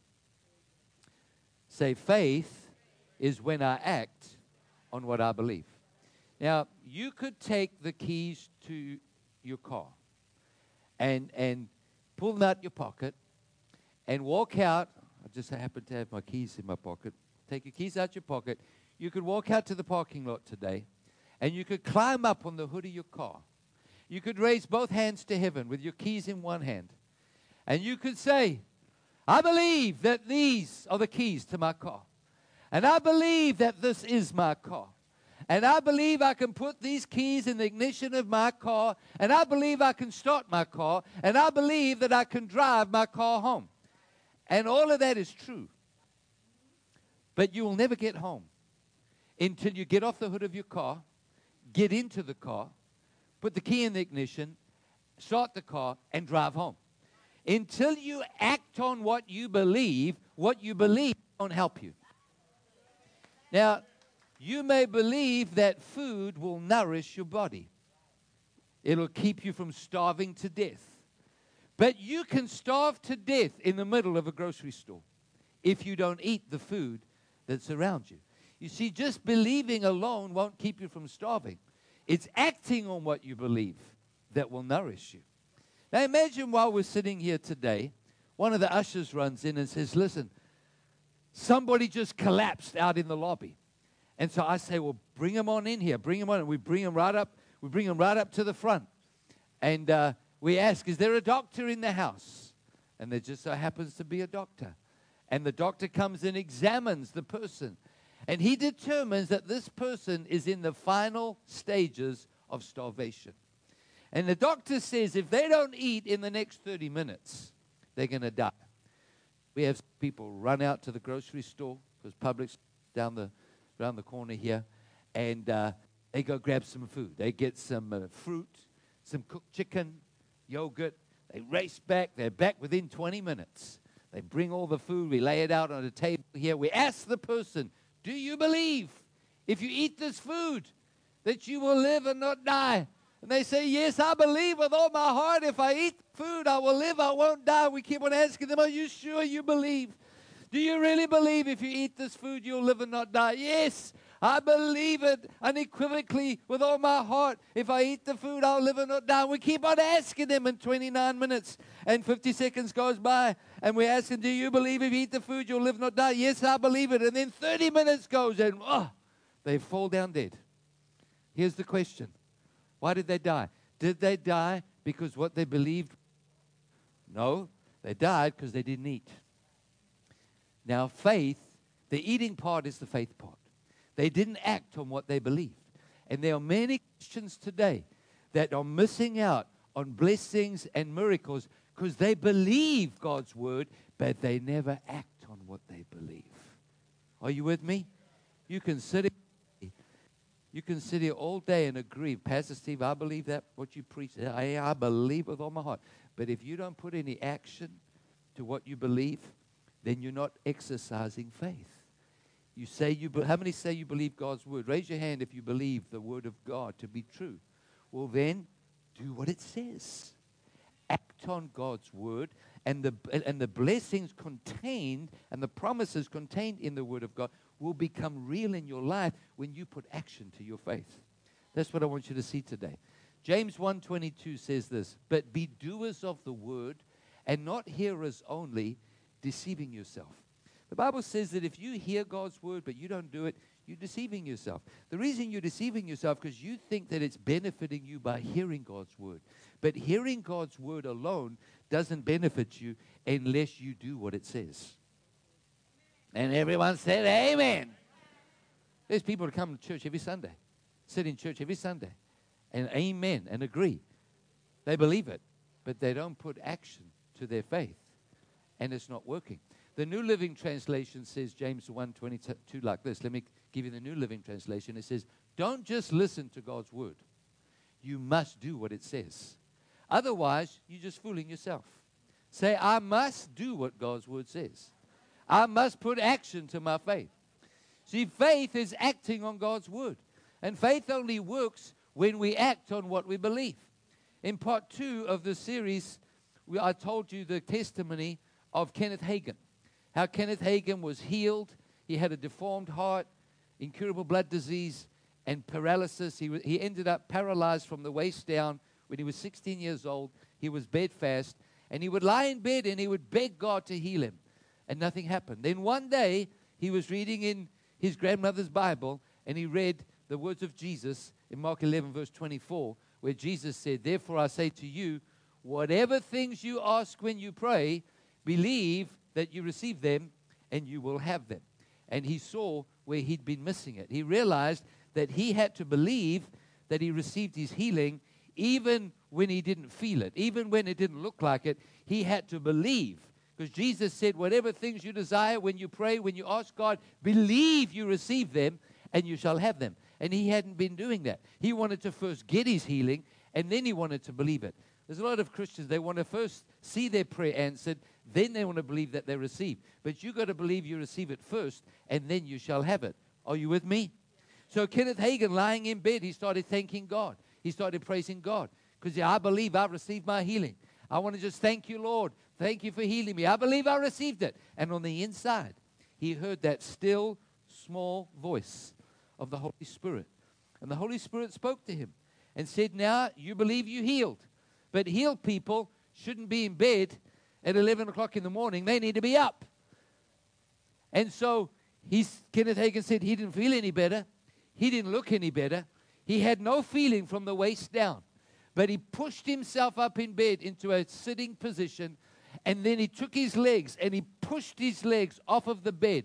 Say, faith is when I act on what I believe. Now, you could take the keys to your car and and pull them out your pocket and walk out. I just happen to have my keys in my pocket. Take your keys out your pocket. You could walk out to the parking lot today, and you could climb up on the hood of your car. You could raise both hands to heaven with your keys in one hand, and you could say, I believe that these are the keys to my car, and I believe that this is my car, and I believe I can put these keys in the ignition of my car, and I believe I can start my car, and I believe that I can drive my car home. And all of that is true. But you will never get home until you get off the hood of your car, get into the car, put the key in the ignition, start the car, and drive home. Until you act on what you believe, what you believe won't help you. Now, you may believe that food will nourish your body. It'll keep you from starving to death. But you can starve to death in the middle of a grocery store if you don't eat the food that's around you. You see, just believing alone won't keep you from starving. It's acting on what you believe that will nourish you. Now imagine while we're sitting here today, one of the ushers runs in and says, listen, somebody just collapsed out in the lobby. And so I say, well, bring him on in here. Bring him on. And we bring him right up. We bring him right up to the front. And uh, we ask, is there a doctor in the house? And there just so happens to be a doctor. And the doctor comes and examines the person. And he determines that this person is in the final stages of starvation. And the doctor says if they don't eat in the next thirty minutes, they're going to die. We have people run out to the grocery store, because Publix down the, around the corner here, and uh, they go grab some food. They get some uh, fruit, some cooked chicken, yogurt. They race back. They're back within twenty minutes. They bring all the food. We lay it out on a table here. We ask the person, do you believe if you eat this food that you will live and not die? And they say, yes, I believe with all my heart. If I eat food, I will live, I won't die. We keep on asking them, are you sure you believe? Do you really believe if you eat this food, you'll live and not die? Yes, I believe it unequivocally with all my heart. If I eat the food, I'll live and not die. We keep on asking them, and twenty-nine minutes and fifty seconds goes by, and we ask them, do you believe if you eat the food, you'll live and not die? Yes, I believe it. And then thirty minutes goes, and oh, they fall down dead. Here's the question. Why did they die? Did they die because what they believed? No, they died because they didn't eat. Now, faith, the eating part is the faith part. They didn't act on what they believed. And there are many Christians today that are missing out on blessings and miracles because they believe God's word, but they never act on what they believe. Are you with me? You can sit You can sit here all day and agree, Pastor Steve, I believe that, what you preach. I, I believe with all my heart. But if you don't put any action to what you believe, then you're not exercising faith. You say you, be, how many say you believe God's word? Raise your hand if you believe the word of God to be true. Well, then, do what it says. Act on God's word, and the, and the blessings contained and the promises contained in the word of God will become real in your life when you put action to your faith. That's what I want you to see today. James one twenty-two says this, but be doers of the word and not hearers only, deceiving yourself. The Bible says that if you hear God's word but you don't do it, you're deceiving yourself. The reason you're deceiving yourself because you think that it's benefiting you by hearing God's word. But hearing God's word alone doesn't benefit you unless you do what it says. And everyone said, amen. There's people who come to church every Sunday, sit in church every Sunday, and amen, and agree. They believe it, but they don't put action to their faith, and it's not working. The New Living Translation says, James one twenty-two, like this. Let me give you the New Living Translation. It says, don't just listen to God's word. You must do what it says. Otherwise, you're just fooling yourself. Say, I must do what God's word says. I must put action to my faith. See, faith is acting on God's word. And faith only works when we act on what we believe. In part two of the series, we, I told you the testimony of Kenneth Hagin. How Kenneth Hagin was healed. He had a deformed heart, incurable blood disease, and paralysis. He, he ended up paralyzed from the waist down when he was sixteen years old. He was bedfast. And he would lie in bed and he would beg God to heal him. And nothing happened. Then one day, he was reading in his grandmother's Bible, and he read the words of Jesus in Mark eleven, verse twenty-four, where Jesus said, therefore I say to you, whatever things you ask when you pray, believe that you receive them, and you will have them. And he saw where he'd been missing it. He realized that he had to believe that he received his healing, even when he didn't feel it, even when it didn't look like it. He had to believe. Because Jesus said, whatever things you desire when you pray, when you ask God, believe you receive them and you shall have them. And he hadn't been doing that. He wanted to first get his healing and then he wanted to believe it. There's a lot of Christians, they want to first see their prayer answered, then they want to believe that they receive. But you've got to believe you receive it first and then you shall have it. Are you with me? So Kenneth Hagin, lying in bed, he started thanking God. He started praising God. Because yeah, I believe I've received my healing. I want to just thank you, Lord. Thank you for healing me. I believe I received it. And on the inside, he heard that still, small voice of the Holy Spirit. And the Holy Spirit spoke to him and said, now you believe you healed. But healed people shouldn't be in bed at eleven o'clock in the morning. They need to be up. And so he's, Kenneth Hagin said he didn't feel any better. He didn't look any better. He had no feeling from the waist down. But he pushed himself up in bed into a sitting position, and then he took his legs and he pushed his legs off of the bed.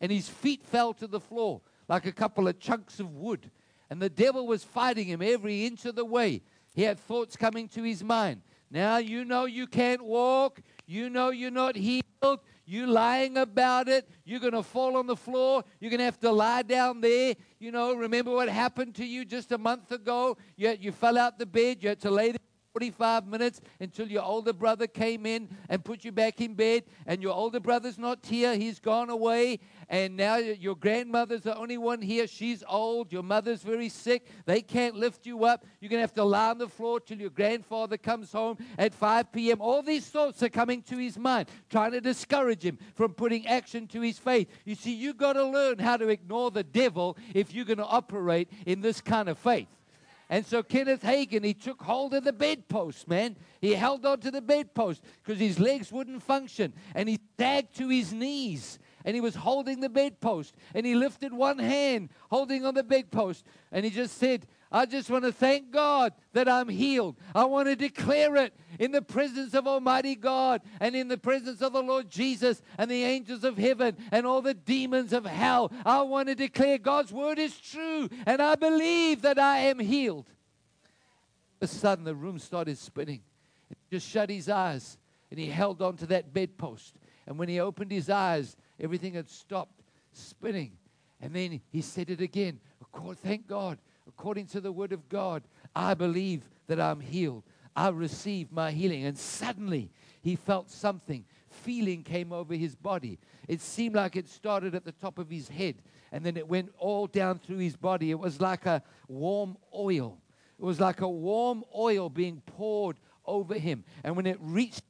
and his feet fell to the floor like a couple of chunks of wood. And the devil was fighting him every inch of the way. He had thoughts coming to his mind. Now you know you can't walk. You know you're not healed. You lying about it. You're going to fall on the floor. You're going to have to lie down there. You know, remember what happened to you just a month ago? You, had, you fell out the bed. You had to lay there forty-five minutes until your older brother came in and put you back in bed. And your older brother's not here. He's gone away. And now your grandmother's the only one here. She's old. Your mother's very sick. They can't lift you up. You're going to have to lie on the floor till your grandfather comes home at five p.m. All these thoughts are coming to his mind, trying to discourage him from putting action to his faith. You see, you got to learn how to ignore the devil if you're going to operate in this kind of faith. And so Kenneth Hagin, he took hold of the bedpost, man. He held on to the bedpost because his legs wouldn't function. And he sagged to his knees. And he was holding the bedpost. And he lifted one hand, holding on the bedpost. And he just said, I just want to thank God that I'm healed. I want to declare it in the presence of Almighty God and in the presence of the Lord Jesus and the angels of heaven and all the demons of hell. I want to declare God's word is true and I believe that I am healed. All of a sudden, the room started spinning. He just shut his eyes and he held on to that bedpost. And when he opened his eyes, everything had stopped spinning. And then he said it again. Thank God. According to the word of God, I believe that I'm healed. I received my healing. And suddenly he felt something. Feeling came over his body. It seemed like it started at the top of his head. And then it went all down through his body. It was like a warm oil. It was like a warm oil being poured over him. And when it reached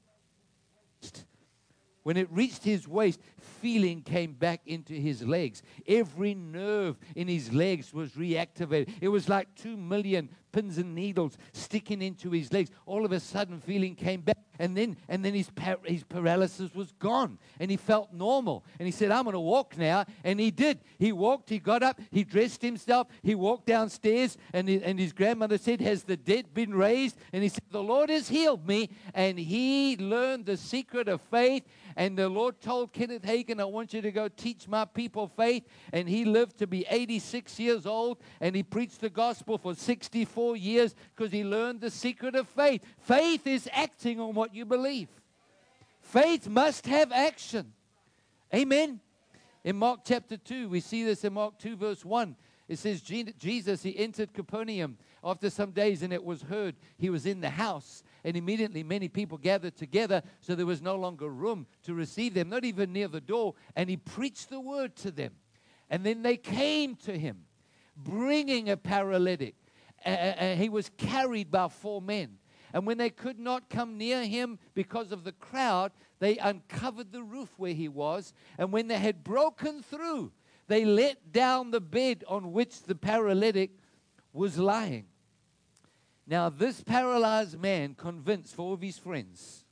When it reached his waist, feeling came back into his legs. Every nerve in his legs was reactivated. It was like two million pins and needles sticking into his legs. All of a sudden, feeling came back. And then and then his, par- his paralysis was gone. And he felt normal. And he said, I'm going to walk now. And he did. He walked, he got up, he dressed himself, he walked downstairs. And, he, and his grandmother said, has the dead been raised? And he said, the Lord has healed me. And he learned the secret of faith. And the Lord told Kenneth Hagin, I want you to go teach my people faith. And he lived to be eighty-six years old. And he preached the gospel for sixty-four years because he learned the secret of faith. Faith is acting on what you believe. Faith must have action. Amen. In Mark chapter two, we see this in Mark two verse one. It says Jesus, he entered Capernaum after some days, and it was heard he was in the house. And immediately many people gathered together, so there was no longer room to receive them, not even near the door. And he preached the word to them. And then they came to him, bringing a paralytic. And he was carried by four men. And when they could not come near him because of the crowd, they uncovered the roof where he was. And when they had broken through, they let down the bed on which the paralytic was lying. Now, this paralyzed man convinced four of his friends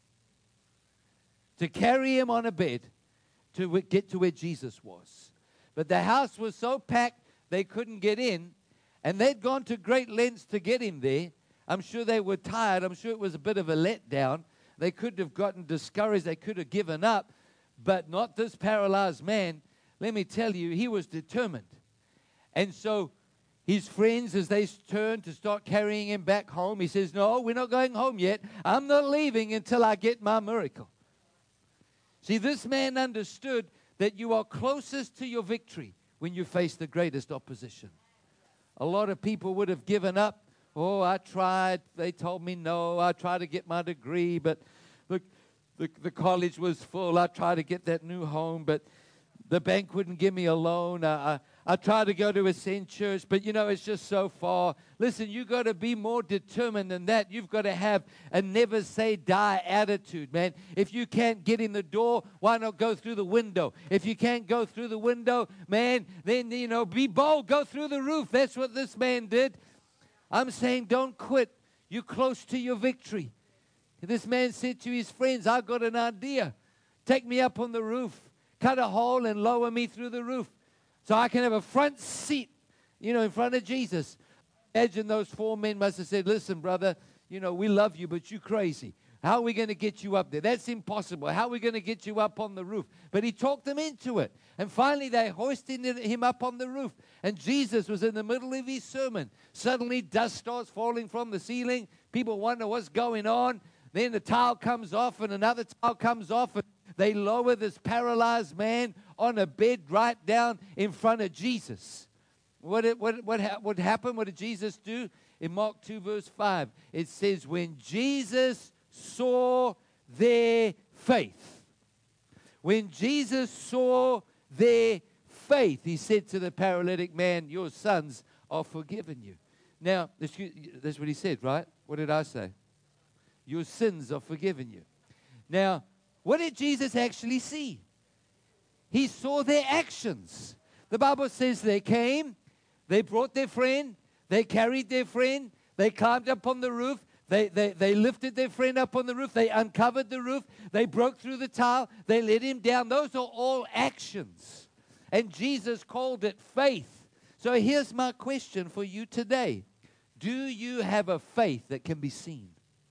to carry him on a bed to get to where Jesus was. But the house was so packed, they couldn't get in, and they'd gone to great lengths to get him there. I'm sure they were tired. I'm sure it was a bit of a letdown. They could have gotten discouraged. They could have given up, but not this paralyzed man. Let me tell you, he was determined. And so his friends, as they turned to start carrying him back home, he says, no, we're not going home yet. I'm not leaving until I get my miracle. See, this man understood that you are closest to your victory when you face the greatest opposition. A lot of people would have given up. Oh, I tried. They told me no. I tried to get my degree, but the, the, the college was full. I tried to get that new home, but the bank wouldn't give me a loan. I, I, I tried to go to Ascend Church, but, you know, it's just so far. Listen, you've got to be more determined than that. You've got to have a never say die attitude, man. If you can't get in the door, why not go through the window? If you can't go through the window, man, then, you know, be bold. Go through the roof. That's what this man did. I'm saying don't quit. You're close to your victory. This man said to his friends, I've got an idea. Take me up on the roof. Cut a hole and lower me through the roof so I can have a front seat, you know, in front of Jesus. Imagine those four men must have said, listen, brother, you know, we love you, but you're crazy. How are we going to get you up there? That's impossible. How are we going to get you up on the roof? But he talked them into it. And finally, they hoisted him up on the roof. And Jesus was in the middle of his sermon. Suddenly, dust starts falling from the ceiling. People wonder what's going on. Then the towel comes off, and another towel comes off. And they lower this paralyzed man on a bed right down in front of Jesus. What, did, what, what, what happened? What did Jesus do? In Mark two, verse five, it says, when Jesus saw their faith. When Jesus saw their faith, he said to the paralytic man, your sons are forgiven you. Now, that's what he said, right? What did I say? Your sins are forgiven you. Now, what did Jesus actually see? He saw their actions. The Bible says they came, they brought their friend, they carried their friend, they climbed up on the roof, They, they, they lifted their friend up on the roof. They uncovered the roof. They broke through the tile. They let him down. Those are all actions. And Jesus called it faith. So here's my question for you today. Do you have a faith that can be seen?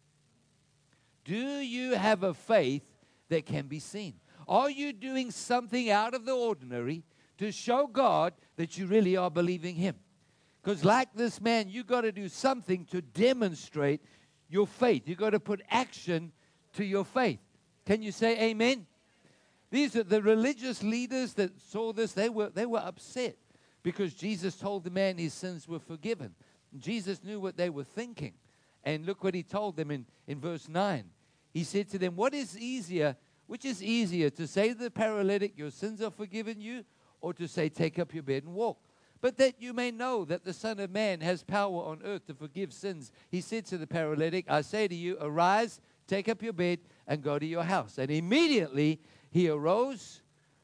Do you have a faith that can be seen? Are you doing something out of the ordinary to show God that you really are believing him? Because like this man, you got to do something to demonstrate your faith. You've got to put action to your faith. Can you say amen? These are the religious leaders that saw this. They were, they were upset because Jesus told the man his sins were forgiven. Jesus knew what they were thinking. And look what he told them in, in verse nine. He said to them, what is easier, which is easier, to say to the paralytic, your sins are forgiven you, or to say, take up your bed and walk? But that you may know that the Son of Man has power on earth to forgive sins. He said to the paralytic, I say to you, arise, take up your bed, and go to your house. And immediately he arose,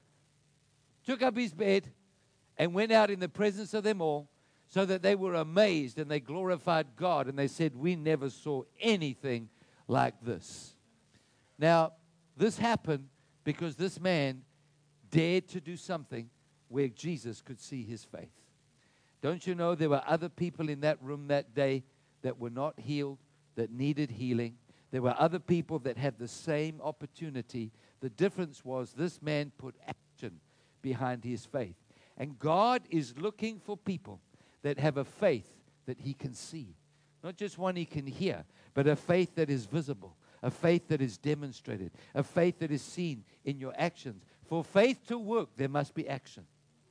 took up his bed, and went out in the presence of them all, so that they were amazed, and they glorified God. And they said, we never saw anything like this. Now, this happened because this man dared to do something where Jesus could see his faith. Don't you know there were other people in that room that day that were not healed, that needed healing? There were other people that had the same opportunity. The difference was this man put action behind his faith. And God is looking for people that have a faith that he can see. Not just one he can hear, but a faith that is visible, a faith that is demonstrated, a faith that is seen in your actions. For faith to work, there must be action.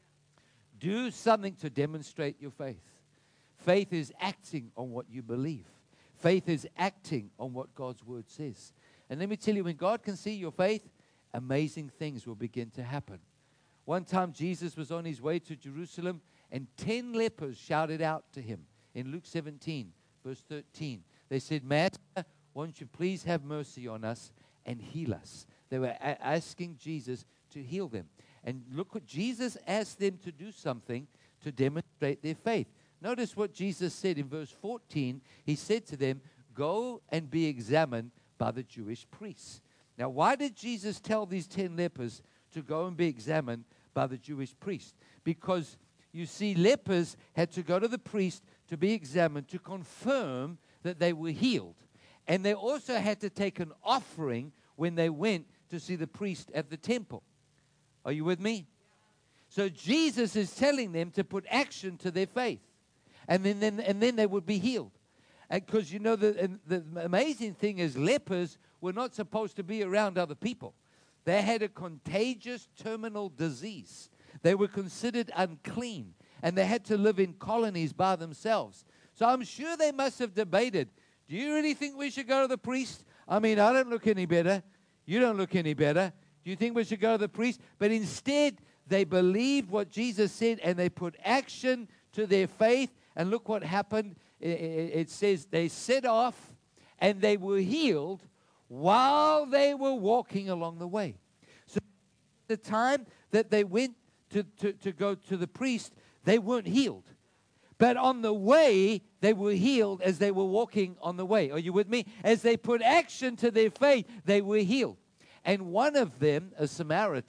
Do something to demonstrate your faith. Faith is acting on what you believe. Faith is acting on what God's word says. And let me tell you, when God can see your faith, amazing things will begin to happen. One time Jesus was on his way to Jerusalem, and ten lepers shouted out to him in Luke seventeen, verse thirteen. They said, Master, won't you please have mercy on us and heal us? They were a- asking Jesus to heal them. And look what Jesus asked them to do something to demonstrate their faith. Notice what Jesus said in verse fourteen. He said to them, go and be examined by the Jewish priests. Now, why did Jesus tell these ten lepers to go and be examined by the Jewish priest? Because, you see, lepers had to go to the priest to be examined to confirm that they were healed. And they also had to take an offering when they went to see the priest at the temple. Are you with me? So Jesus is telling them to put action to their faith. And then, then, and then they would be healed. Because, you know, the, the amazing thing is lepers were not supposed to be around other people. They had a contagious terminal disease. They were considered unclean. And they had to live in colonies by themselves. So I'm sure they must have debated, do you really think we should go to the priest? I mean, I don't look any better. You don't look any better. Do you think we should go to the priest? But instead, they believed what Jesus said, and they put action to their faith. And look what happened. It says they set off, and they were healed while they were walking along the way. So the time that they went to, to, to go to the priest, they weren't healed. But on the way, they were healed as they were walking on the way. Are you with me? As they put action to their faith, they were healed. And one of them, a Samaritan,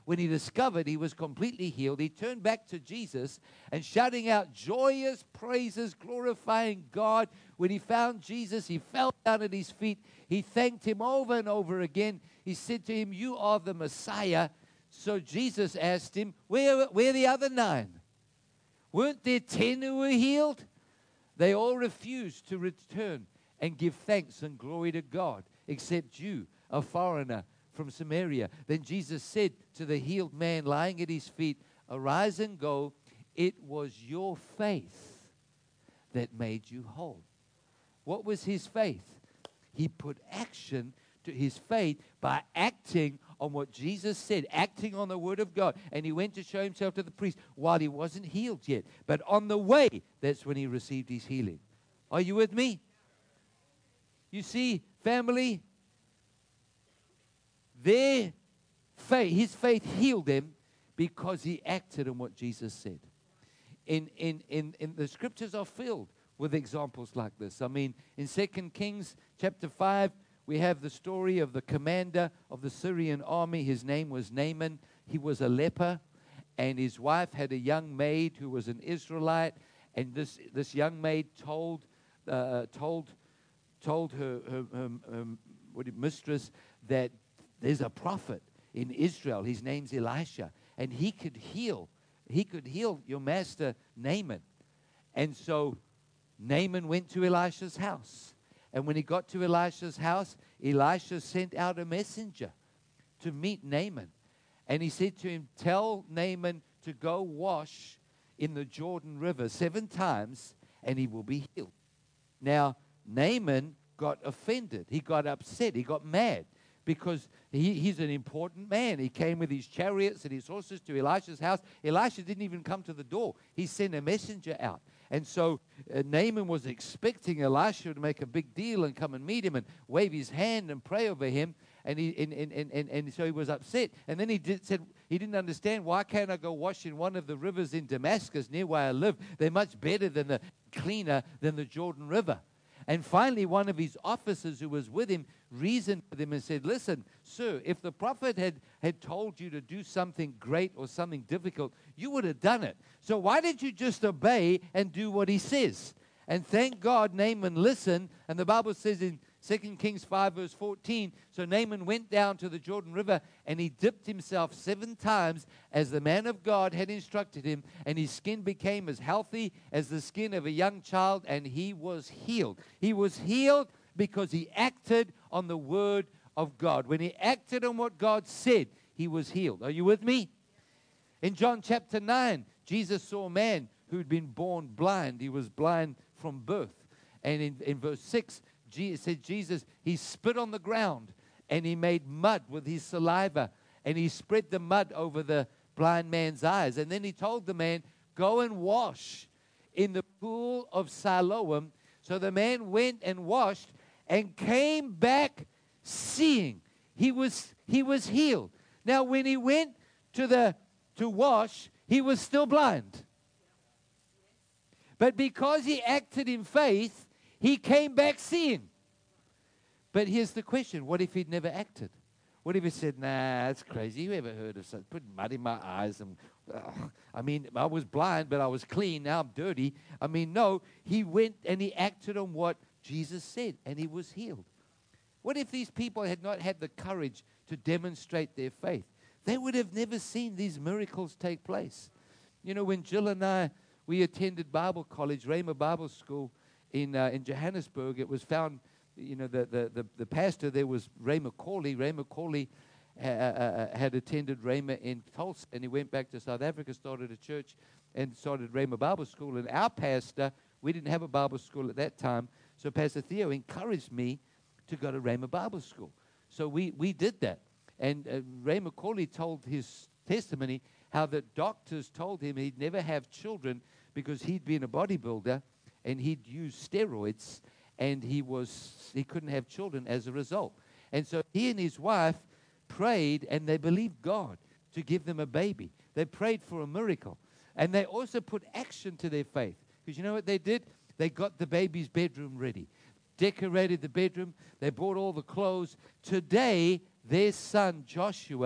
when he discovered he was completely healed, he turned back to Jesus and shouting out joyous praises, glorifying God. When he found Jesus, he fell down at his feet. He thanked him over and over again. He said to him, "You are the Messiah." So Jesus asked him, where, where are the other nine? Weren't there ten who were healed? They all refused to return and give thanks and glory to God, except you, a foreigner from Samaria. Then Jesus said to the healed man lying at his feet, "Arise and go. It was your faith that made you whole." What was his faith? He put action to his faith by acting on what Jesus said, acting on the word of God. And he went to show himself to the priest while he wasn't healed yet. But on the way, that's when he received his healing. Are you with me? You see, family, their faith, his faith healed them because he acted on what Jesus said. In, in, in, in the scriptures are filled with examples like this. I mean, in Second Kings chapter five, we have the story of the commander of the Syrian army. His name was Naaman. He was a leper, and his wife had a young maid who was an Israelite. And this this young maid told uh, told told her her, her, her what, mistress that there's a prophet in Israel. His name's Elisha, and he could heal. He could heal your master Naaman. And so Naaman went to Elisha's house. And when he got to Elisha's house, Elisha sent out a messenger to meet Naaman. And he said to him, "Tell Naaman to go wash in the Jordan River seven times, and he will be healed." Now, Naaman got offended. He got upset. He got mad because he, he's an important man. He came with his chariots and his horses to Elisha's house. Elisha didn't even come to the door. He sent a messenger out. And so uh, Naaman was expecting Elisha to make a big deal and come and meet him and wave his hand and pray over him. And he and, and, and, and, and so he was upset. And then he did, said he didn't understand, why can't I go wash in one of the rivers in Damascus near where I live? They're much better than the cleaner than the Jordan River. And finally, one of his officers who was with him reasoned with him and said, "Listen, sir, if the prophet had, had told you to do something great or something difficult, you would have done it. So why didn't you just obey and do what he says?" And thank God Naaman listened. And the Bible says in Second Kings five verse fourteen, so Naaman went down to the Jordan River and he dipped himself seven times as the man of God had instructed him, and his skin became as healthy as the skin of a young child, and he was healed. He was healed because he acted on the word of God. When he acted on what God said, he was healed. Are you with me? In John chapter nine, Jesus saw a man who'd been born blind. He was blind from birth. And in, in verse six, Jesus said, Jesus, he spit on the ground and he made mud with his saliva, and he spread the mud over the blind man's eyes. And then he told the man, "Go and wash in the pool of Siloam." So the man went and washed and came back seeing. He was he was healed. Now when he went to the to wash, he was still blind. But because he acted in faith, he came back seeing. But here's the question. What if he'd never acted? What if he said, "Nah, that's crazy. You ever heard of such? Putting mud in my eyes. And, ugh. I mean, I was blind, but I was clean. Now I'm dirty." I mean, no. He went and he acted on what Jesus said, and he was healed. What if these people had not had the courage to demonstrate their faith? They would have never seen these miracles take place. You know, when Jill and I, we attended Bible college, Rhema Bible School in uh, in Johannesburg. It was found, you know, the the the, the pastor there was Ray McCauley. Ray McCauley uh, uh, had attended Rhema in Tulsa, and he went back to South Africa, started a church, and started Rhema Bible School. And our pastor, we didn't have a Bible school at that time, so Pastor Theo encouraged me to go to Rhema Bible School. So we we did that. And uh, Ray McCauley told his testimony how the doctors told him he'd never have children because he'd been a bodybuilder and he'd used steroids, and he was he couldn't have children as a result. And so he and his wife prayed, and they believed God to give them a baby. They prayed for a miracle. And they also put action to their faith. Because you know what they did? They got the baby's bedroom ready, decorated the bedroom. They bought all the clothes. Today, their son Joshua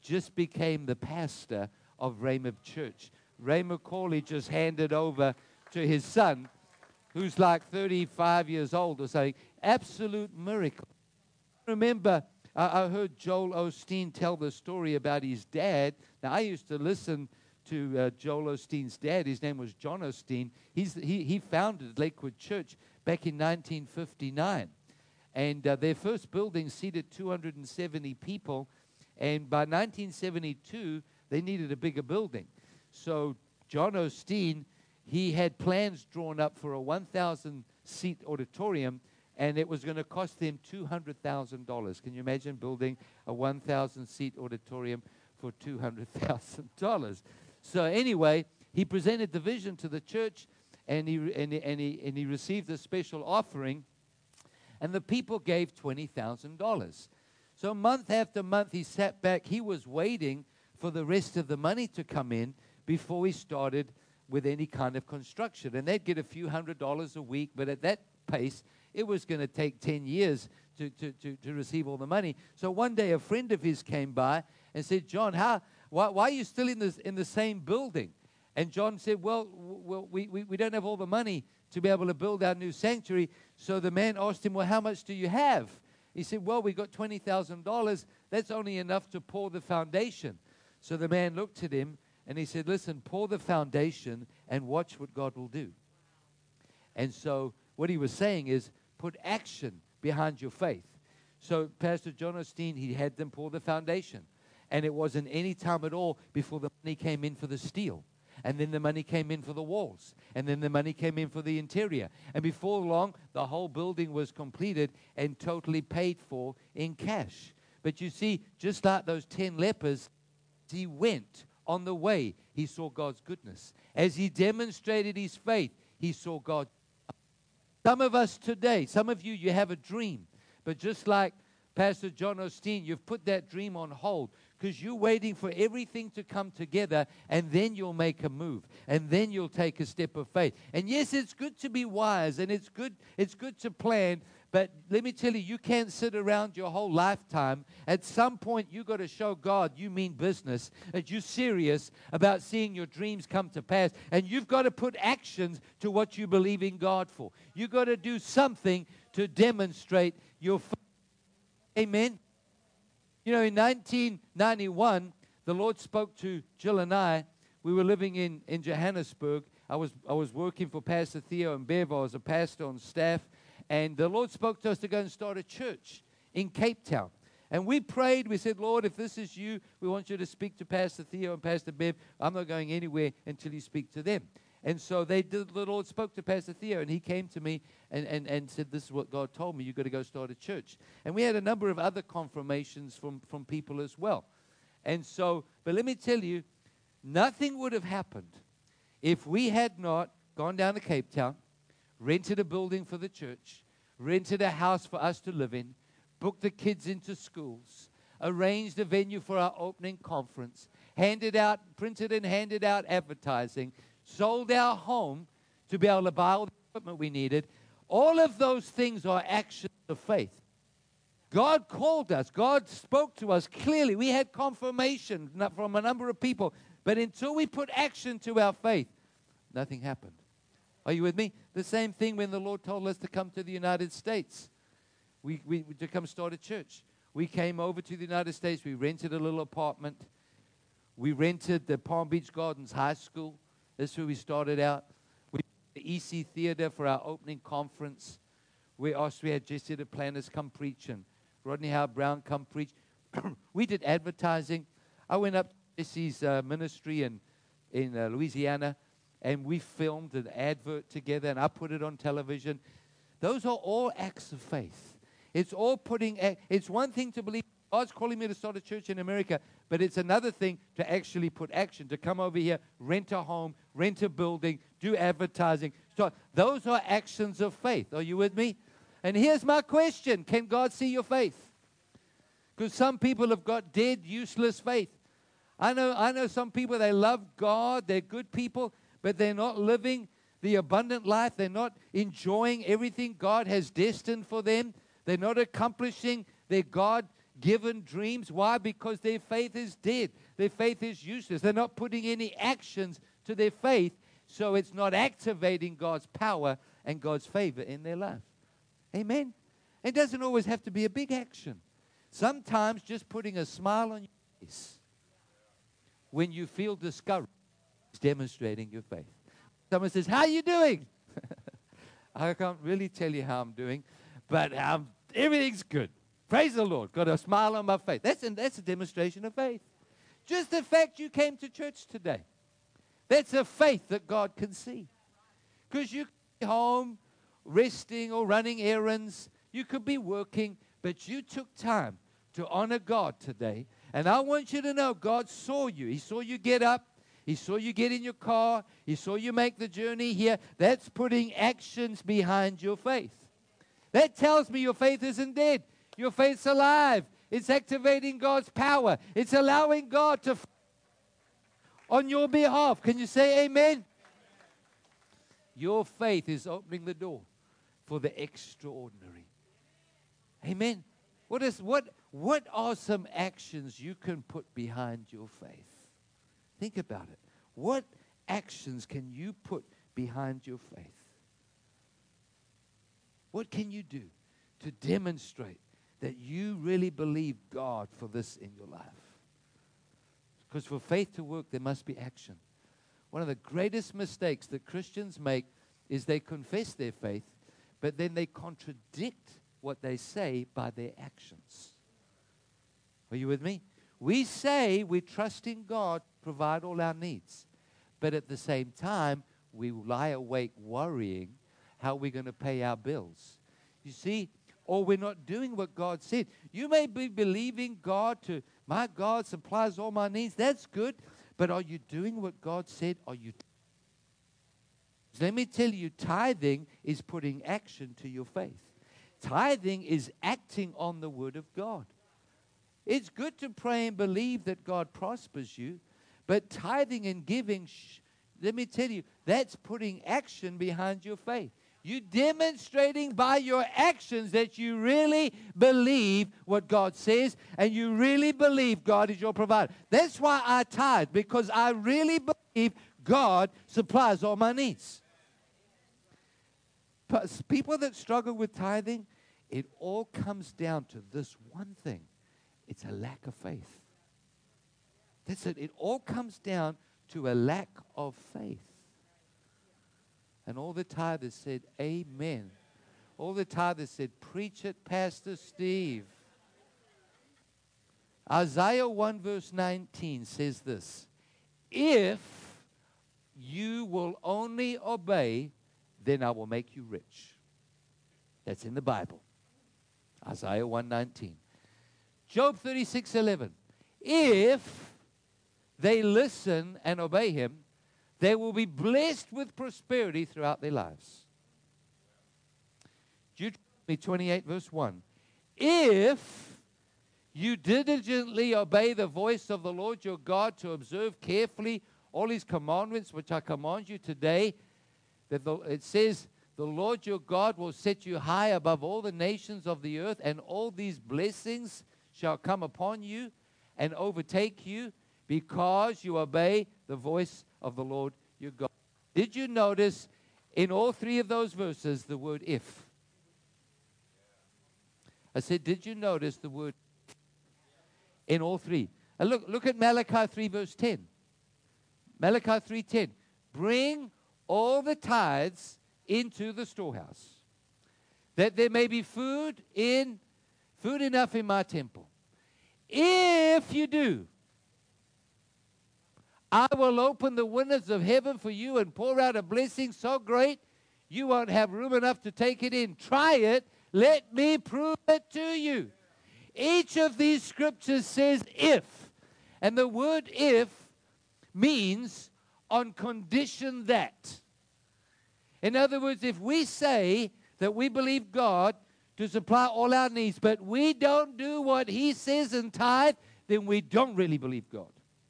just became the pastor of Weymouth Church. Ray McCauley just handed over to his son, who's like thirty-five years old or something. Absolute miracle. Remember, I, I heard Joel Osteen tell the story about his dad. Now, I used to listen to uh, Joel Osteen's dad. His name was John Osteen. He's, he, he founded Lakewood Church back in nineteen fifty-nine. And uh, their first building seated two hundred seventy people. And by nineteen seventy-two, they needed a bigger building. So John Osteen, he had plans drawn up for a one thousand seat auditorium, and it was going to cost them two hundred thousand dollars. Can you imagine building a one thousand seat auditorium for two hundred thousand dollars? So anyway, he presented the vision to the church, and he, and, he, and, he, and he received a special offering, and the people gave twenty thousand dollars. So month after month, he sat back. He was waiting for the rest of the money to come in before he started with any kind of construction. And they'd get a few hundred dollars a week, but at that pace, it was going to take ten years to, to, to, to receive all the money. So one day, a friend of his came by and said, John, how, why, why are you still in, this, in the same building? And John said, well, w- well we, we, we don't have all the money to be able to build our new sanctuary. So the man asked him, well, how much do you have? He said, well, we got twenty thousand dollars. That's only enough to pour the foundation. So the man looked at him and he said, listen, pour the foundation and watch what God will do. And so what he was saying is put action behind your faith. So Pastor John Osteen, he had them pour the foundation. And it wasn't any time at all before the money came in for the steel. And then the money came in for the walls. And then the money came in for the interior. And before long, the whole building was completed and totally paid for in cash. But you see, just like those ten lepers, he went on the way. He saw God's goodness. As he demonstrated his faith, he saw God. Some of us today, some of you, you have a dream. But just like Pastor John Osteen, you've put that dream on hold because you're waiting for everything to come together, and then you'll make a move, and then you'll take a step of faith. And yes, it's good to be wise, and it's good, it's good to plan, but let me tell you, you can't sit around your whole lifetime. At some point, you've got to show God you mean business, that you're serious about seeing your dreams come to pass, and you've got to put actions to what you believe in God for. You've got to do something to demonstrate your faith. Amen. You know, in nineteen ninety-one, the Lord spoke to Jill and I. We were living in, in Johannesburg. I was I was working for Pastor Theo and Bev. I was a pastor on staff. And the Lord spoke to us to go and start a church in Cape Town. And we prayed. We said, Lord, if this is you, we want you to speak to Pastor Theo and Pastor Bev. I'm not going anywhere until you speak to them. And so they did, the Lord spoke to Pastor Theo, and he came to me and, and, and said, this is what God told me. You've got to go start a church. And we had a number of other confirmations from, from people as well. And so, but let me tell you, nothing would have happened if we had not gone down to Cape Town, rented a building for the church, rented a house for us to live in, booked the kids into schools, arranged a venue for our opening conference, handed out, printed and handed out advertising, sold our home to be able to buy all the equipment we needed. All of those things are actions of faith. God called us. God spoke to us clearly. We had confirmation from a number of people. But until we put action to our faith, nothing happened. Are you with me? The same thing when the Lord told us to come to the United States. We, we to come start a church. We came over to the United States. We rented a little apartment. We rented the Palm Beach Gardens High School. That's where we started out. We did the E C Theater for our opening conference. We asked, we had Jesse the Planners come preach and Rodney Howard Brown come preach. We did advertising. I went up to Jesse's uh, ministry in, in uh, Louisiana, and we filmed an advert together, and I put it on television. Those are all acts of faith. It's all putting, a- it's one thing to believe God's calling me to start a church in America, but it's another thing to actually put action, to come over here, rent a home, rent a building, do advertising. So those are actions of faith. Are you with me? And here's my question. Can God see your faith? Because some people have got dead, useless faith. I know, I know some people, they love God, they're good people, but they're not living the abundant life. They're not enjoying everything God has destined for them. They're not accomplishing their God given dreams. Why? Because their faith is dead. Their faith is useless. They're not putting any actions to their faith, so it's not activating God's power and God's favor in their life. Amen? It doesn't always have to be a big action. Sometimes just putting a smile on your face when you feel discouraged is demonstrating your faith. Someone says, how are you doing? I can't really tell you how I'm doing, but um, everything's good. Praise the Lord. Got a smile on my face. That's a, that's a demonstration of faith. Just the fact you came to church today. That's a faith that God can see. Because you could be home, resting or running errands. You could be working, but you took time to honor God today. And I want you to know God saw you. He saw you get up. He saw you get in your car. He saw you make the journey here. That's putting actions behind your faith. That tells me your faith isn't dead. Your faith's alive. It's activating God's power. It's allowing God to f- on your behalf. Can you say amen? Your faith is opening the door for the extraordinary. Amen. What is what what are some actions you can put behind your faith? Think about it. What actions can you put behind your faith? What can you do to demonstrate that you really believe God for this in your life? Because for faith to work, there must be action. One of the greatest mistakes that Christians make is they confess their faith, but then they contradict what they say by their actions. Are you with me? We say we trust in God to provide all our needs, but at the same time, we lie awake worrying how we're going to pay our bills. You see, or we're not doing what God said. You may be believing God to, my God supplies all my needs. That's good. But are you doing what God said? Are you? Let me tell you, tithing is putting action to your faith. Tithing is acting on the word of God. It's good to pray and believe that God prospers you, but tithing and giving, sh- let me tell you, that's putting action behind your faith. You're demonstrating by your actions that you really believe what God says, and you really believe God is your provider. That's why I tithe, because I really believe God supplies all my needs. People that struggle with tithing, it all comes down to this one thing. It's a lack of faith. That's it. It all comes down to a lack of faith. And all the tithers said, amen. All the tithers said, preach it, Pastor Steve. Isaiah one verse nineteen says this, if you will only obey, then I will make you rich. That's in the Bible. Isaiah one nineteen. Job thirty-six eleven. If they listen and obey him, they will be blessed with prosperity throughout their lives. Deuteronomy twenty-eight verse one. If you diligently obey the voice of the Lord your God to observe carefully all his commandments, which I command you today, that the, it says, the Lord your God will set you high above all the nations of the earth, and all these blessings shall come upon you and overtake you because you obey the voice of the Lord your God. Did you notice in all three of those verses the word if? I said, did you notice the word in all three? And look, look at Malachi three verse ten. Malachi three ten. Bring all the tithes into the storehouse, that there may be food in food enough in my temple. If you do, I will open the windows of heaven for you and pour out a blessing so great you won't have room enough to take it in. Try it. Let me prove it to you. Each of these scriptures says if. And the word if means on condition that. In other words, if we say that we believe God to supply all our needs, but we don't do what he says in tithe, then we don't really believe God.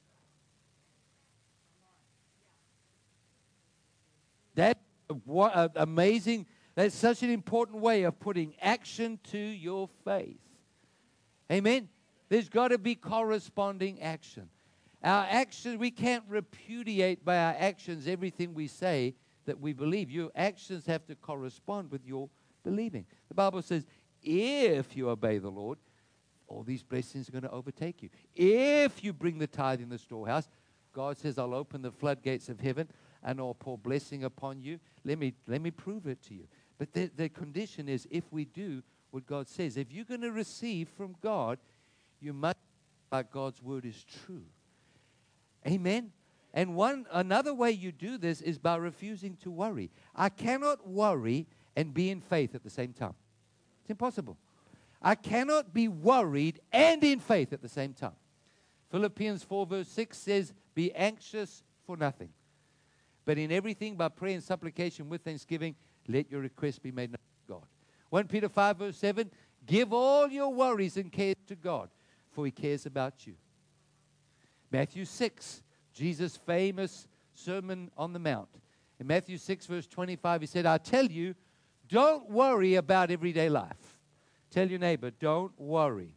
That's amazing. That's such an important way of putting action to your faith. Amen. There's got to be corresponding action. Our actions, we can't repudiate by our actions everything we say that we believe. Your actions have to correspond with your believing. The Bible says, if you obey the Lord, all these blessings are going to overtake you. If you bring the tithe in the storehouse, God says, I'll open the floodgates of heaven and I'll pour blessing upon you. Let me, let me prove it to you. But the, the condition is if we do what God says. If you're going to receive from God, you must like God's word is true. Amen. And one another way you do this is by refusing to worry. I cannot worry and be in faith at the same time. It's impossible. I cannot be worried and in faith at the same time. Philippians four verse six says, be anxious for nothing, but in everything by prayer and supplication with thanksgiving, let your requests be made known to God. First Peter five verse seven, give all your worries and cares to God, for he cares about you. Matthew six, Jesus' famous Sermon on the Mount. In Matthew six verse twenty-five, he said, I tell you, don't worry about everyday life. Tell your neighbor, don't worry.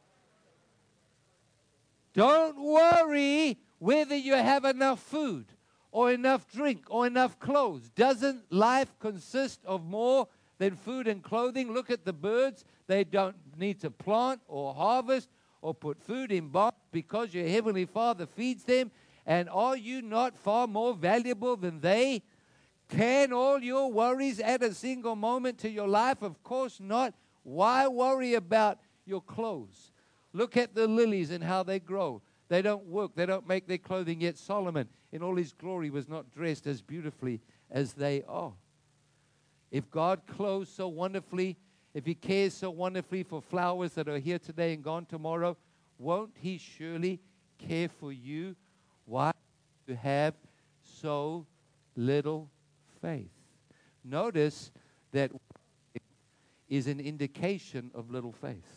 Don't worry whether you have enough food or enough drink or enough clothes. Doesn't life consist of more than food and clothing? Look at the birds. They don't need to plant or harvest or put food in barns because your heavenly Father feeds them. And are you not far more valuable than they? Can all your worries add a single moment to your life? Of course not. Why worry about your clothes? Look at the lilies and how they grow. They don't work. They don't make their clothing. Yet Solomon, in all his glory, was not dressed as beautifully as they are. If God clothes so wonderfully, if he cares so wonderfully for flowers that are here today and gone tomorrow, won't he surely care for you? Why do you have so little faith? Notice that is an indication of little faith.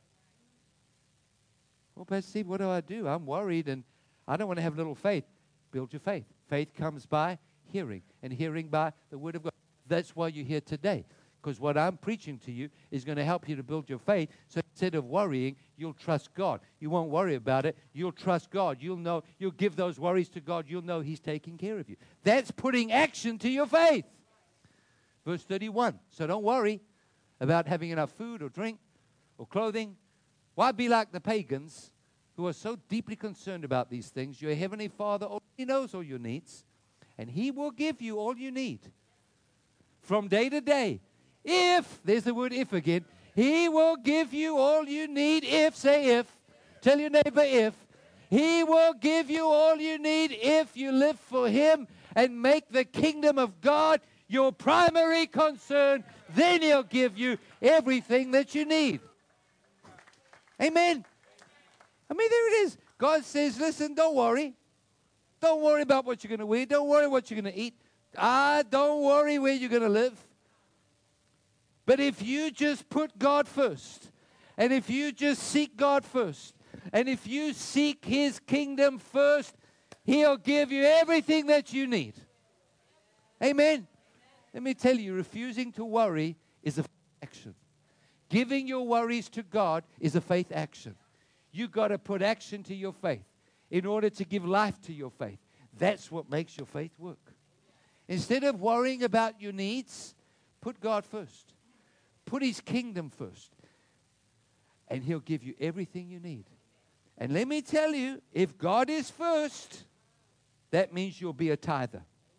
Well, Pastor Steve, what do I do? I'm worried and I don't want to have little faith. Build your faith. Faith comes by hearing, and hearing by the word of God. That's why you're here today, because what I'm preaching to you is going to help you to build your faith. So instead of worrying, you'll trust God. You won't worry about it. You'll trust God. You'll know, you'll give those worries to God. You'll know he's taking care of you. That's putting action to your faith. Verse thirty-one. So don't worry about having enough food or drink or clothing. Why be like the pagans who are so deeply concerned about these things? Your heavenly Father already knows all your needs, and he will give you all you need from day to day. If, there's the word if again, he will give you all you need if, say if, tell your neighbor if, he will give you all you need if you live for him and make the kingdom of God your primary concern. Then he'll give you everything that you need. Amen. I mean, there it is. God says, listen, don't worry. Don't worry about what you're going to wear. Don't worry what you're going to eat. Ah, don't worry where you're going to live. But if you just put God first, and if you just seek God first, and if you seek his kingdom first, he'll give you everything that you need. Amen. Let me tell you, refusing to worry is a action. Giving your worries to God is a faith action. You've got to put action to your faith in order to give life to your faith. That's what makes your faith work. Instead of worrying about your needs, put God first. Put his kingdom first. And he'll give you everything you need. And let me tell you, if God is first, that means you'll be a tither.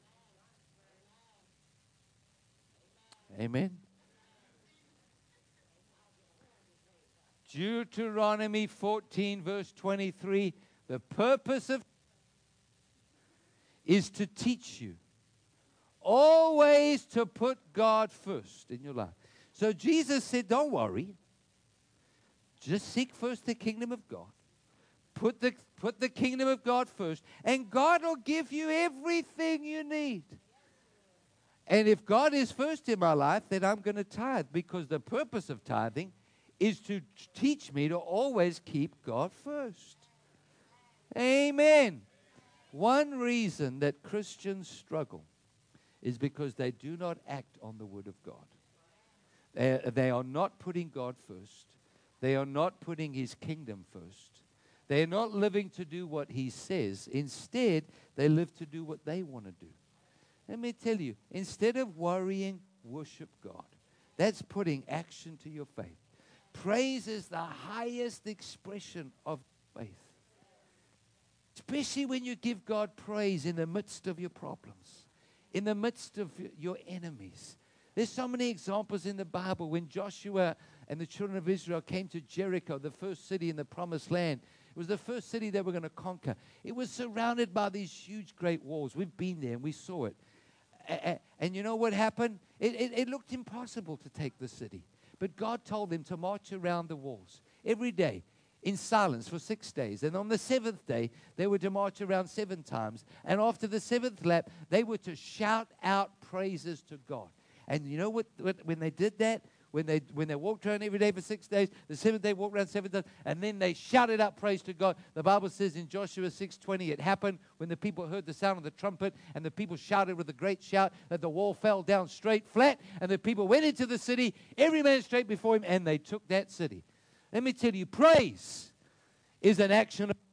Amen. Deuteronomy fourteen, verse twenty-three, the purpose of is to teach you always to put God first in your life. So Jesus said, don't worry. Just seek first the kingdom of God. Put the, put the kingdom of God first, and God will give you everything you need. And if God is first in my life, then I'm going to tithe, because the purpose of tithing is to teach me to always keep God first. Amen. One reason that Christians struggle is because they do not act on the word of God. They, they are not putting God first. They are not putting his kingdom first. They are not living to do what he says. Instead, they live to do what they want to do. Let me tell you, instead of worrying, worship God. That's putting action to your faith. Praise is the highest expression of faith. Especially when you give God praise in the midst of your problems, in the midst of your enemies. There's so many examples in the Bible when Joshua and the children of Israel came to Jericho, the first city in the promised land. It was the first city they were going to conquer. It was surrounded by these huge, great walls. We've been there and we saw it. And, and you know what happened? It, it, it looked impossible to take the city. But God told them to march around the walls every day in silence for six days. And on the seventh day, they were to march around seven times. And after the seventh lap, they were to shout out praises to God. And you know what, what when they did that? When they when they walked around every day for six days, the seventh day walked around seven times, and then they shouted out praise to God. The Bible says in Joshua six twenty, it happened when the people heard the sound of the trumpet, and the people shouted with a great shout that the wall fell down straight, flat, and the people went into the city, every man straight before him, and they took that city. Let me tell you, praise is an action of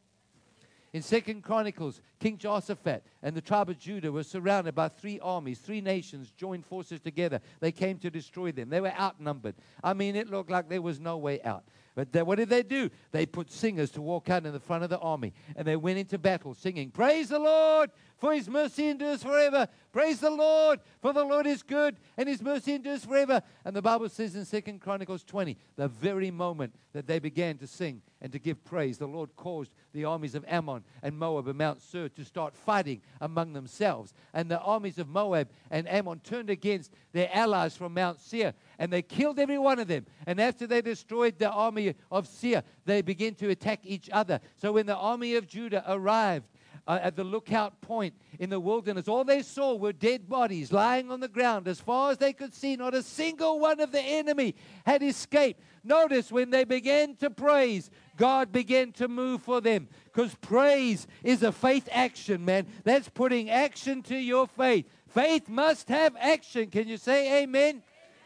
in Second Chronicles, King Jehoshaphat and the tribe of Judah were surrounded by three armies. Three nations joined forces together. They came to destroy them. They were outnumbered. I mean, it looked like there was no way out. But they, what did they do? They put singers to walk out in the front of the army. And they went into battle singing, "Praise the Lord, for his mercy endures forever. Praise the Lord, for the Lord is good, and his mercy endures forever." And the Bible says in Second Chronicles twenty, the very moment that they began to sing and to give praise, the Lord caused the armies of Ammon and Moab and Mount Seir to start fighting among themselves. And the armies of Moab and Ammon turned against their allies from Mount Seir, and they killed every one of them. And after they destroyed the army of Seir, they began to attack each other. So when the army of Judah arrived uh, at the lookout point in the wilderness, all they saw were dead bodies lying on the ground. As far as they could see, not a single one of the enemy had escaped. Notice when they began to praise, God began to move for them. Because praise is a faith action, man. That's putting action to your faith. Faith must have action. Can you say amen? Amen.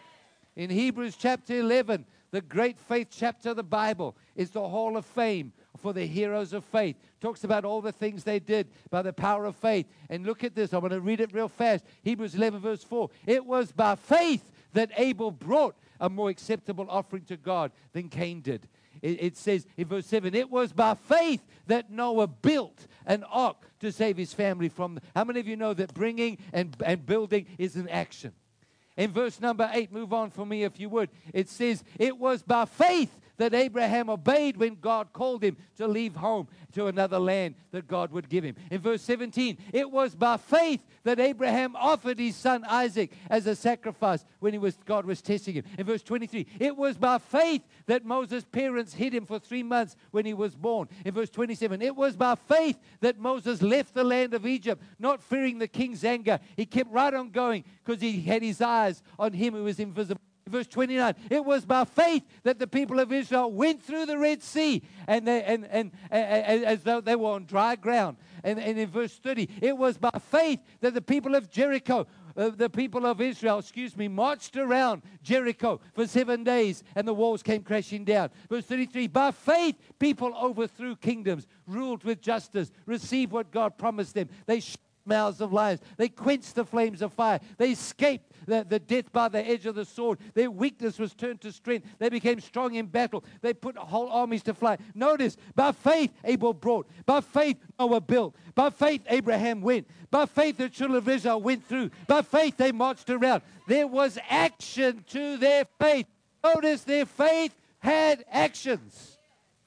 In Hebrews chapter eleven, the great faith chapter of the Bible, is the hall of fame for the heroes of faith. Talks about all the things they did by the power of faith. And look at this. I'm going to read it real fast. Hebrews eleven verse four. It was by faith that Abel brought a more acceptable offering to God than Cain did. It, it says in verse seven, it was by faith that Noah built an ark to save his family from... The, how many of you know that bringing and, and building is an action? In verse number eight, move on for me if you would. It says, it was by faith that Abraham obeyed when God called him to leave home to another land that God would give him. In verse seventeen, it was by faith that Abraham offered his son Isaac as a sacrifice when he was God was testing him. In verse twenty-three, it was by faith that Moses' parents hid him for three months when he was born. In verse twenty-seven, it was by faith that Moses left the land of Egypt, not fearing the king's anger. He kept right on going because he had his eyes on him who was invisible. Verse twenty-nine, it was by faith that the people of Israel went through the Red Sea and, they, and, and, and as though they were on dry ground. And, and in verse thirty, it was by faith that the people of Jericho, uh, the people of Israel, excuse me, marched around Jericho for seven days and the walls came crashing down. Verse thirty-three, by faith people overthrew kingdoms, ruled with justice, received what God promised them. They shut mouths of lions. They quenched the flames of fire. They escaped the, the death by the edge of the sword. Their weakness was turned to strength. They became strong in battle. They put whole armies to flight. Notice, by faith Abel brought. By faith Noah built. By faith Abraham went. By faith the children of Israel went through. By faith they marched around. There was action to their faith. Notice their faith had actions.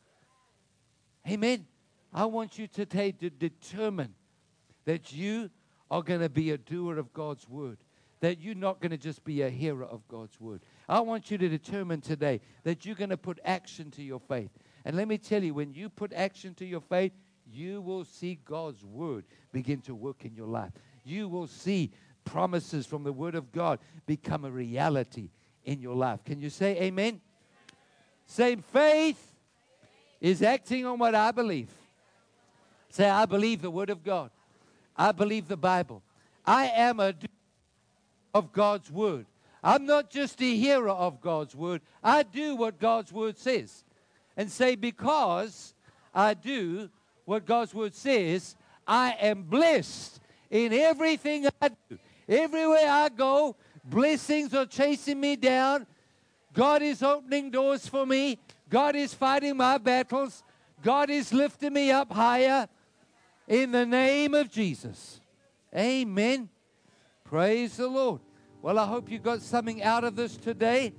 Amen. I want you today to determine that you are going to be a doer of God's word. That you're not going to just be a hearer of God's word. I want you to determine today that you're going to put action to your faith. And let me tell you, when you put action to your faith, you will see God's word begin to work in your life. You will see promises from the word of God become a reality in your life. Can you say amen? Say, faith is acting on what I believe. Say, I believe the word of God. I believe the Bible. I am a doer of God's word. I'm not just a hearer of God's word. I do what God's word says. and say, because I do what God's word says, I am blessed in everything I do. Everywhere I go, blessings are chasing me down. God is opening doors for me. God is fighting my battles. God is lifting me up higher in the name of Jesus. Amen. Praise the Lord. Well, I hope you got something out of this today.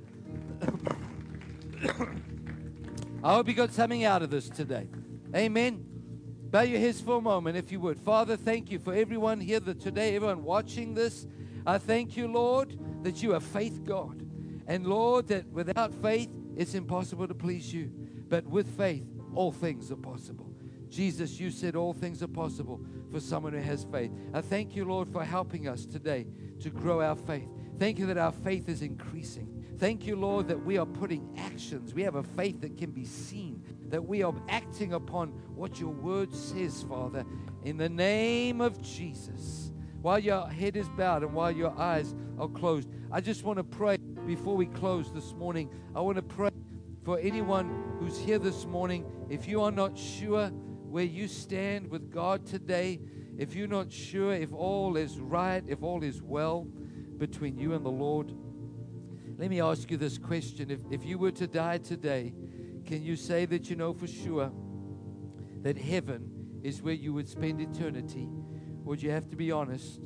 I hope you got something out of this today. Amen. Bow your heads for a moment, if you would. Father, thank you for everyone here that today, everyone watching this. I thank you, Lord, that you are faith God. And Lord, that without faith, it's impossible to please you. But with faith, all things are possible. Jesus, you said all things are possible for someone who has faith. I thank you, Lord, for helping us today to grow our faith. Thank you that our faith is increasing. Thank you, Lord, that we are putting actions. We have a faith that can be seen, that we are acting upon what your word says, Father, in the name of Jesus. While your head is bowed and while your eyes are closed, I just want to pray before we close this morning. I want to pray for anyone who's here this morning. If you are not sure where you stand with God today, if you're not sure if all is right, if all is well between you and the Lord, let me ask you this question. If, if you were to die today, can you say that you know for sure that heaven is where you would spend eternity? Or would you have to be honest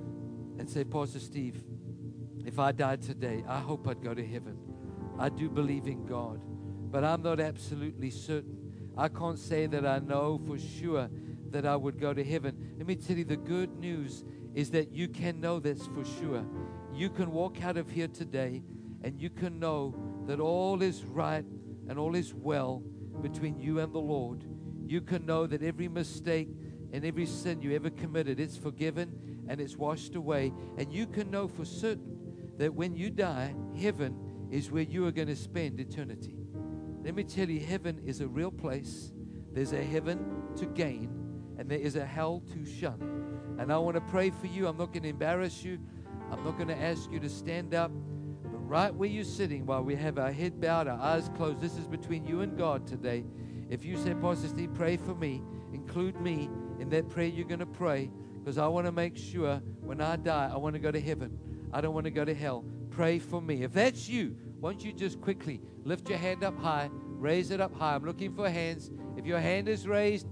and say, Pastor Steve, if I died today, I hope I'd go to heaven. I do believe in God, but I'm not absolutely certain. I can't say that I know for sure that I would go to heaven. Let me tell you, the good news is that you can know this for sure. You can walk out of here today and you can know that all is right and all is well between you and the Lord. You can know that every mistake and every sin you ever committed, it's forgiven and it's washed away. And you can know for certain that when you die, heaven is where you are going to spend eternity. Let me tell you, heaven is a real place. There's a heaven to gain, and there is a hell to shun. And I want to pray for you. I'm not going to embarrass you. I'm not going to ask you to stand up. But right where you're sitting, while we have our head bowed, our eyes closed, this is between you and God today. If you say, Pastor Steve, pray for me, include me in that prayer you're going to pray, because I want to make sure when I die, I want to go to heaven. I don't want to go to hell. Pray for me. If that's you, won't you just quickly lift your hand up high, raise it up high. I'm looking for hands. If your hand is raised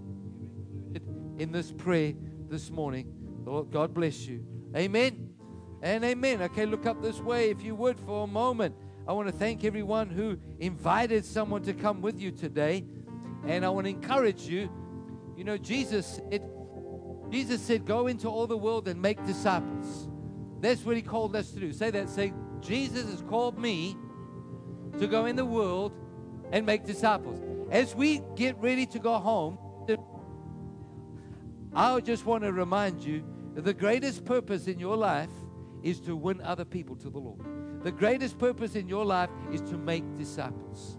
in this prayer this morning, Lord, God bless you. Amen and amen. Okay, look up this way if you would for a moment. I want to thank everyone who invited someone to come with you today. And I want to encourage you. You know, Jesus said, Jesus said, go into all the world and make disciples. That's what he called us to do. Say that. Say, Jesus has called me to go in the world and make disciples. As we get ready to go home, I just want to remind you that the greatest purpose in your life is to win other people to the Lord. The greatest purpose in your life is to make disciples.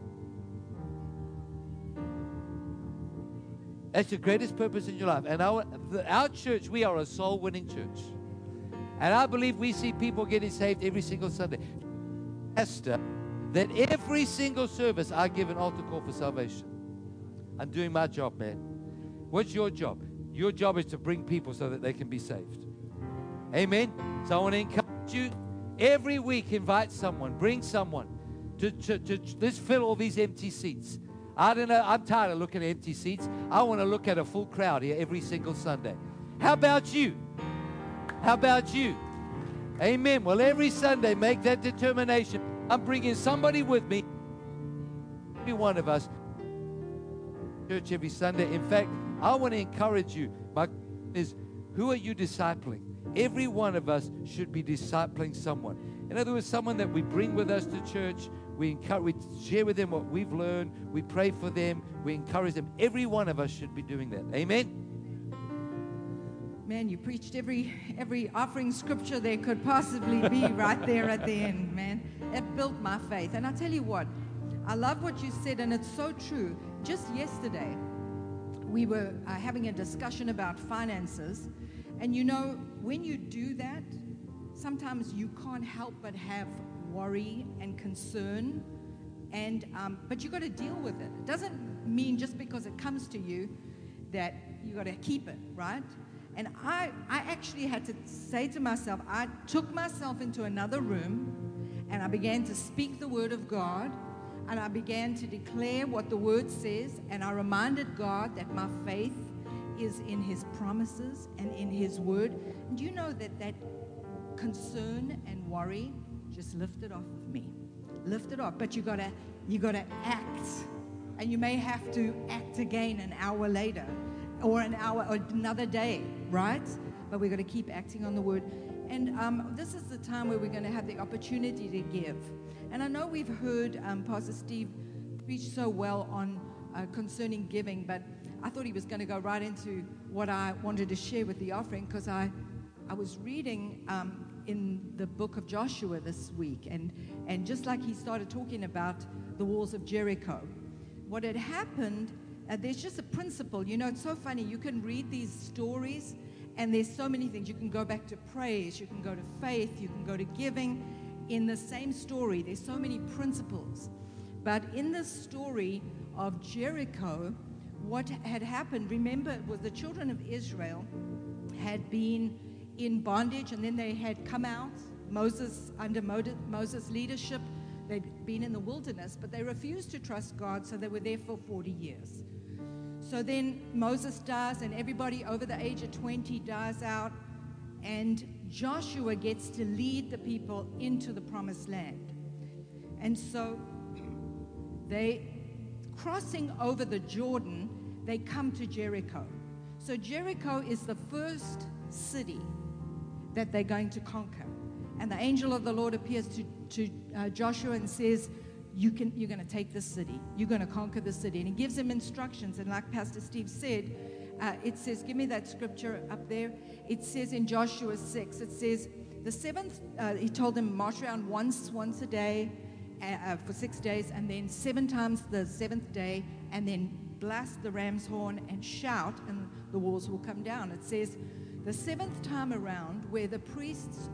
That's the greatest purpose in your life. And our, the, our church, we are a soul-winning church. And I believe we see people getting saved every single Sunday. Pastor, that every single service I give an altar call for salvation. I'm doing my job, man. What's your job? Your job is to bring people so that they can be saved. Amen? So I want to encourage you, every week invite someone, bring someone to, to, to, to let's fill all these empty seats. I don't know, I'm tired of looking at empty seats. I want to look at a full crowd here every single Sunday. How about you? How about you? Amen. Well, every Sunday, make that determination. I'm bringing somebody with me. Every one of us. Church every Sunday. In fact, I want to encourage you. My question is, who are you discipling? Every one of us should be discipling someone. In other words, someone that we bring with us to church. We encourage, we share with them what we've learned. We pray for them. We encourage them. Every one of us should be doing that. Amen. Man, you preached every every offering scripture there could possibly be right there at the end, man. It built my faith. And I tell you what, I love what you said, and it's so true. Just yesterday, we were uh, having a discussion about finances. And you know, when you do that, sometimes you can't help but have worry and concern And um, but you got to deal with it. It doesn't mean just because it comes to you that you got to keep it, right? And I, I actually had to say to myself, I took myself into another room, and I began to speak the word of God, and I began to declare what the word says, and I reminded God that my faith is in his promises and in his word. And do you know that that concern and worry just lifted off of me? Lift it off. But you gotta you gotta act. And you may have to act again an hour later, or an hour or another day, right? But we've got to keep acting on the word. And um, this is the time where we're going to have the opportunity to give. And I know we've heard um, Pastor Steve preach so well on uh, concerning giving, but I thought he was going to go right into what I wanted to share with the offering, because I, I was reading um, in the book of Joshua this week, and, and just like he started talking about the walls of Jericho, what had happened, uh, there's just a principle. You know, it's so funny. You can read these stories, and there's so many things. You can go back to praise, you can go to faith, you can go to giving. In the same story, there's so many principles. But in the story of Jericho, what had happened, remember, it was the children of Israel had been in bondage, and then they had come out, Moses, under Moses' leadership. They'd been in the wilderness, but they refused to trust God, so they were there for forty years. So then Moses dies, and everybody over the age of twenty dies out, and Joshua gets to lead the people into the promised land. And so they, crossing over the Jordan, they come to Jericho. So Jericho is the first city that they're going to conquer. And the angel of the Lord appears to, to uh, Joshua and says, you can, you're going to take this city. You're going to conquer the city. And he gives him instructions. And like Pastor Steve said, uh, it says, give me that scripture up there. It says in Joshua six, it says, the seventh, uh, he told them, march around once, once a day uh, for six days, and then seven times the seventh day, and then blast the ram's horn and shout, and the walls will come down. It says, the seventh time around, where the priests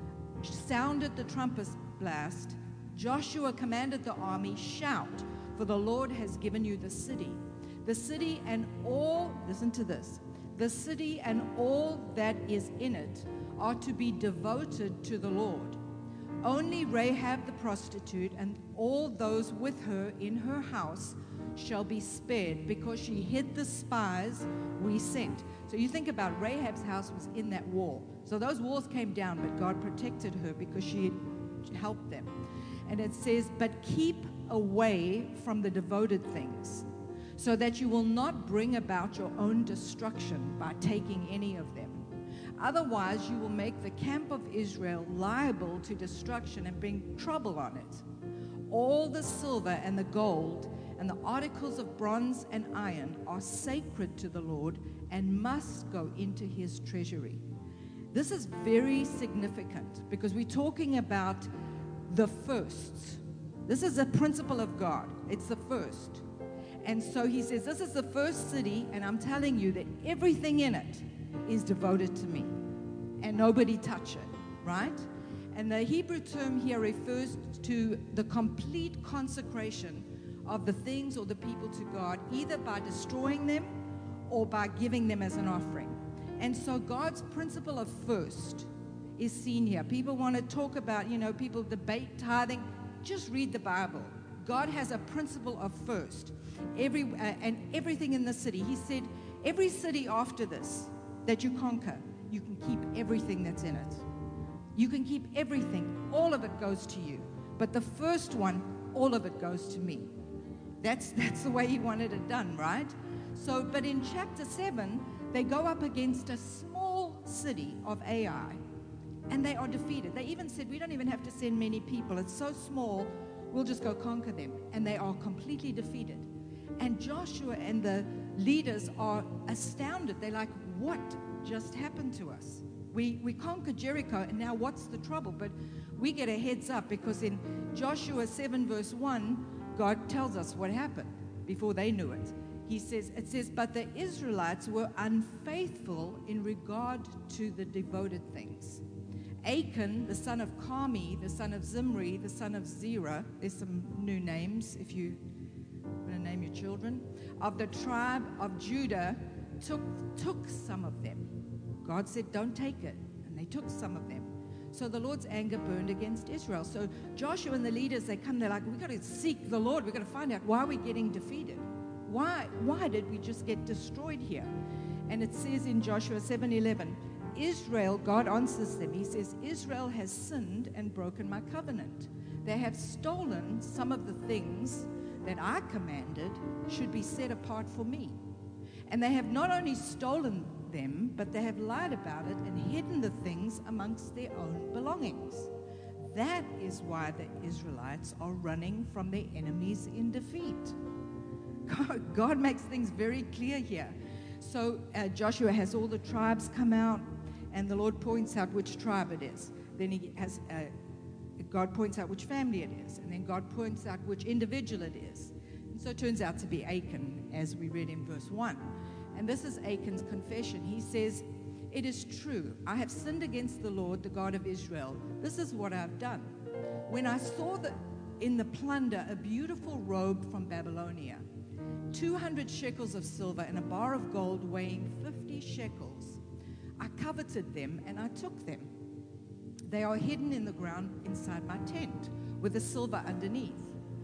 sounded the trumpet blast, Joshua commanded the army, shout, for the Lord has given you the city. The city and all, listen to this, the city and all that is in it are to be devoted to the Lord. Only Rahab the prostitute and all those with her in her house shall be spared, because she hid the spies we sent. So you think about Rahab's house was in that wall. So those walls came down, but God protected her because she had helped them. And it says, but keep away from the devoted things, so that you will not bring about your own destruction by taking any of them. Otherwise, you will make the camp of Israel liable to destruction and bring trouble on it. All the silver and the gold and the articles of bronze and iron are sacred to the Lord and must go into his treasury. This is very significant because we're talking about the first. This is a principle of God. It's the first. And so he says, this is the first city, and I'm telling you that everything in it is devoted to me, and nobody touch it, right? And the Hebrew term here refers to the complete consecration of the things or the people to God, either by destroying them or by giving them as an offering. And so God's principle of first is seen here. People want to talk about, you know, people debate tithing. Just read the Bible. God has a principle of first. Every uh, and everything in the city. He said, every city after this that you conquer, you can keep everything that's in it. You can keep everything. All of it goes to you. But the first one, all of it goes to me. That's that's the way he wanted it done, right? So, but in chapter seven, they go up against a small city of Ai, and they are defeated. They even said, we don't even have to send many people. It's so small, we'll just go conquer them. And they are completely defeated. And Joshua and the leaders are astounded. They're like, what just happened to us? We, we conquered Jericho, and now what's the trouble? But we get a heads up, because in Joshua seven verse one, God tells us what happened before they knew it. He says, it says, but the Israelites were unfaithful in regard to the devoted things, Achan, the son of Carmi, the son of Zimri, the son of Zerah, there's some new names if you want to name your children, of the tribe of Judah, took, took some of them. God said, don't take it. And they took some of them. So the Lord's anger burned against Israel. So Joshua and the leaders, they come, they're like, we've got to seek the Lord. We've got to find out why we're getting defeated. Why, why did we just get destroyed here? And it says in Joshua seven eleven, Israel, God answers them. He says, Israel has sinned and broken my covenant. They have stolen some of the things that I commanded should be set apart for me. And they have not only stolen them, but they have lied about it and hidden the things amongst their own belongings. That is why the Israelites are running from their enemies in defeat. God, God makes things very clear here. So uh, Joshua has all the tribes come out, and the Lord points out which tribe it is. Then he has uh, God points out which family it is, and then God points out which individual it is. And so it turns out to be Achan, as we read in verse one. And this is Achan's confession. He says, it is true, I have sinned against the Lord, the God of Israel. This is what I've done. When I saw the, in the plunder a beautiful robe from Babylonia, two hundred shekels of silver and a bar of gold weighing fifty shekels, I coveted them and I took them. They are hidden in the ground inside my tent with the silver underneath.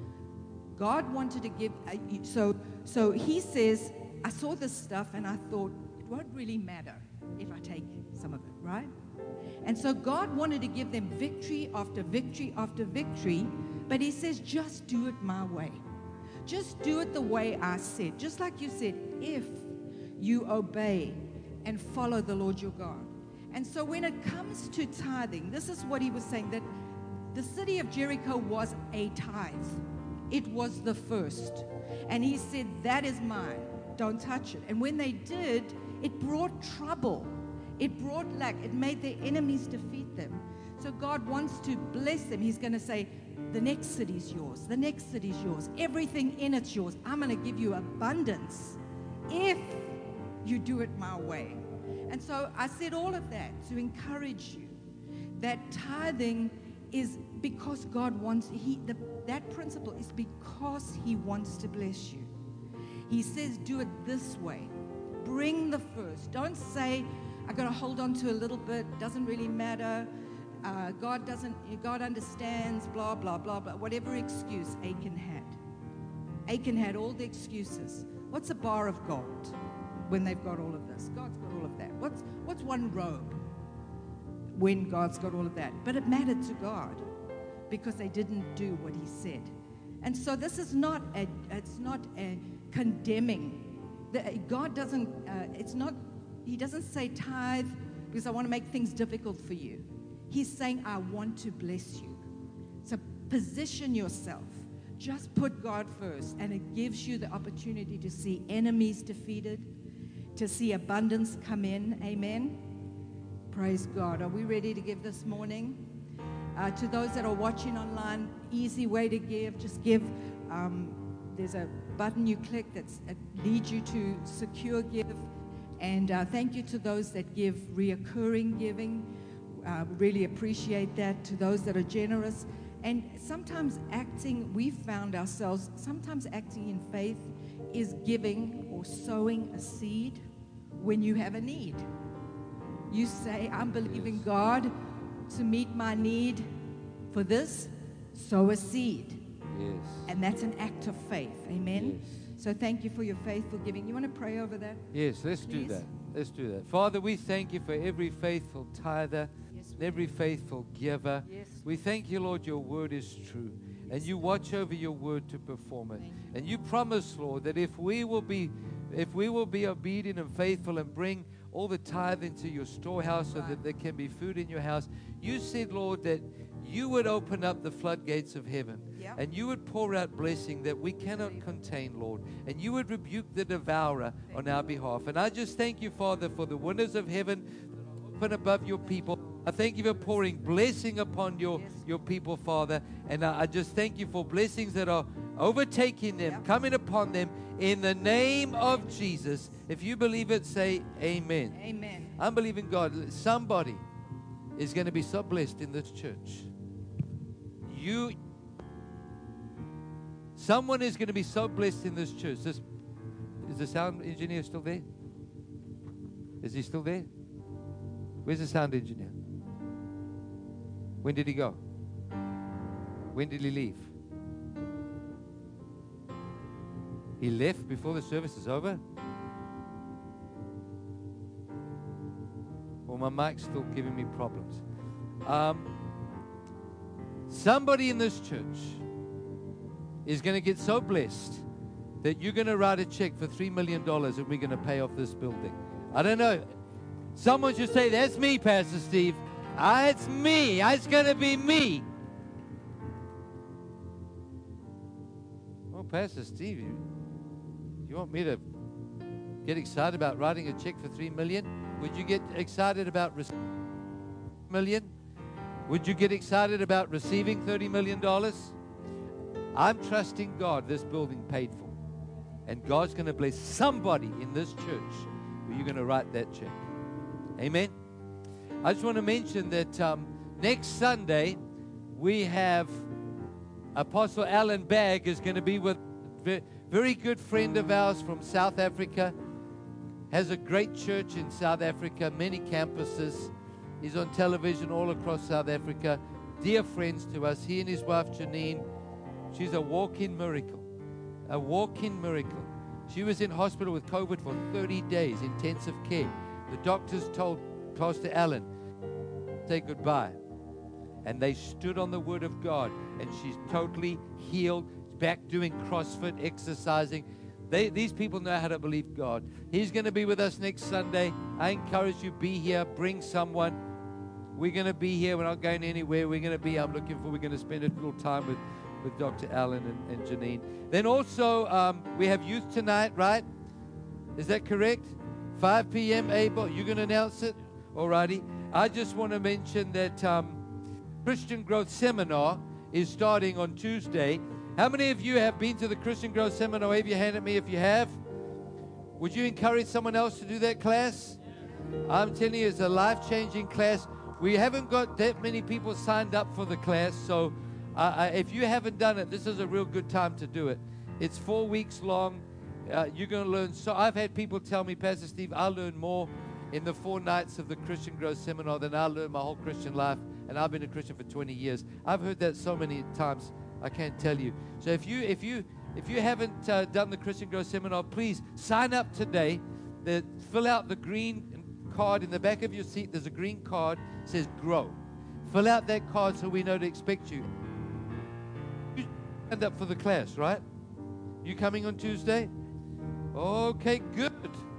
God wanted to give, a, so, so he says, I saw this stuff and I thought, it won't really matter if I take some of it, right? And so God wanted to give them victory after victory after victory, but he says, just do it my way. Just do it the way I said. Just like you said, if you obey and follow the Lord your God. And so when it comes to tithing, this is what he was saying, that the city of Jericho was a tithe. It was the first. And he said, that is mine. Don't touch it. And when they did, it brought trouble. It brought lack. It made their enemies defeat them. So God wants to bless them. He's going to say, the next city's yours. The next city's yours. Everything in it's yours. I'm going to give you abundance if you do it my way. And so I said all of that to encourage you that tithing is because God wants, he, the, that principle is because he wants to bless you. He says, do it this way. Bring the first. Don't say, I got to hold on to a little bit. Doesn't really matter. Uh, God doesn't, God understands, blah, blah, blah, blah. Whatever excuse Achan had. Achan had all the excuses. What's a bar of gold when they've got all of this? God's got all of that. What's, what's one robe when God's got all of that? But it mattered to God because they didn't do what he said. And so this is not a, it's not a condemning. The, God doesn't, uh, it's not, he doesn't say tithe because I want to make things difficult for you. He's saying, I want to bless you. So position yourself. Just put God first, and it gives you the opportunity to see enemies defeated, to see abundance come in. Amen. Praise God. Are we ready to give this morning? Uh, to those that are watching online, easy way to give. Just give. Um, there's a button you click that leads you to secure give. And uh, thank you to those that give reoccurring giving. Uh, really appreciate that. To those that are generous. And sometimes acting, we've found ourselves, sometimes acting in faith is giving or sowing a seed when you have a need. You say, I'm believing God to meet my need for this, sow a seed. Yes. And that's an act of faith. Amen. Yes. So thank you for your faithful giving. You want to pray over that? Yes, let's Please? do that. Let's do that. Father, we thank you for every faithful tither, Yes, and every faithful giver. Yes. We thank you, Lord, your word is true. And you watch over your word to perform it. Thank you. And you promise, Lord, that if we will be if we will be obedient and faithful and bring all the tithe into your storehouse so that there can be food in your house, you said, Lord, that you would open up the floodgates of heaven. Yeah. And you would pour out blessing that we cannot contain, Lord. And you would rebuke the devourer on our behalf. And I just thank you, Father, for the windows of heaven that are open above your people. I thank you for pouring blessing upon your, Yes. your people, Father. And I, I just thank you for blessings that are overtaking them, Yeah. coming upon them in the name of Jesus. If you believe it, say amen. Amen. I'm believing God. Somebody is going to be so blessed in this church. You, someone is going to be so blessed in this church. This, is the sound engineer still there? Is he still there? Where's the sound engineer? When did he go? When did he leave? He left before the service is over? Well, my mic's still giving me problems. Um, somebody in this church is going to get so blessed that you're going to write a check for three million dollars and we're going to pay off this building. I don't know. Someone should say, that's me, Pastor Steve. Ah, it's me. It's going to be me. Oh, Pastor Steve, you, you want me to get excited about writing a check for three million dollars? Would you get excited about receiving million? Would you get excited about receiving thirty million dollars? I'm trusting God this building paid for. And God's going to bless somebody in this church where you're going to write that check. Amen. I just want to mention that um, next Sunday we have Apostle Alan Bagg is going to be with a very good friend of ours from South Africa. Has a great church in South Africa, many campuses. He's on television all across South Africa. Dear friends to us, he and his wife Janine, she's a walk-in miracle. A walk-in miracle. She was in hospital with COVID for thirty days, intensive care. The doctors told Pastor Alan, say goodbye. And they stood on the word of God, and she's totally healed, back doing CrossFit, exercising. They, these people know how to believe God. He's going to be with us next Sunday. I encourage you, be here, bring someone. We're going to be here. We're not going anywhere. We're going to be, I'm looking for, we're going to spend a little time with, with Doctor Allen and, and Janine. Then also, um, we have youth tonight, right? Is that correct? five p.m. Abel, you're going to announce it? Alrighty. I just want to mention that um, Christian Growth Seminar is starting on Tuesday. How many of you have been to the Christian Growth Seminar? Wave your hand at me if you have. Would you encourage someone else to do that class? I'm telling you, it's a life-changing class. We haven't got that many people signed up for the class, so uh, uh, if you haven't done it, this is a real good time to do it. It's four weeks long. Uh, you're going to learn. So I've had people tell me, Pastor Steve, I'll learn more in the four nights of the Christian Growth Seminar than I'll learn my whole Christian life, and I've been a Christian for twenty years. I've heard that so many times, I can't tell you. So if you if you if you haven't uh, done the Christian Growth Seminar, please sign up today. The, fill out the green card in the back of your seat. There's a green card that says Grow. Fill out that card so we know to expect you. You signed up for the class, right? You coming on Tuesday? Okay, good.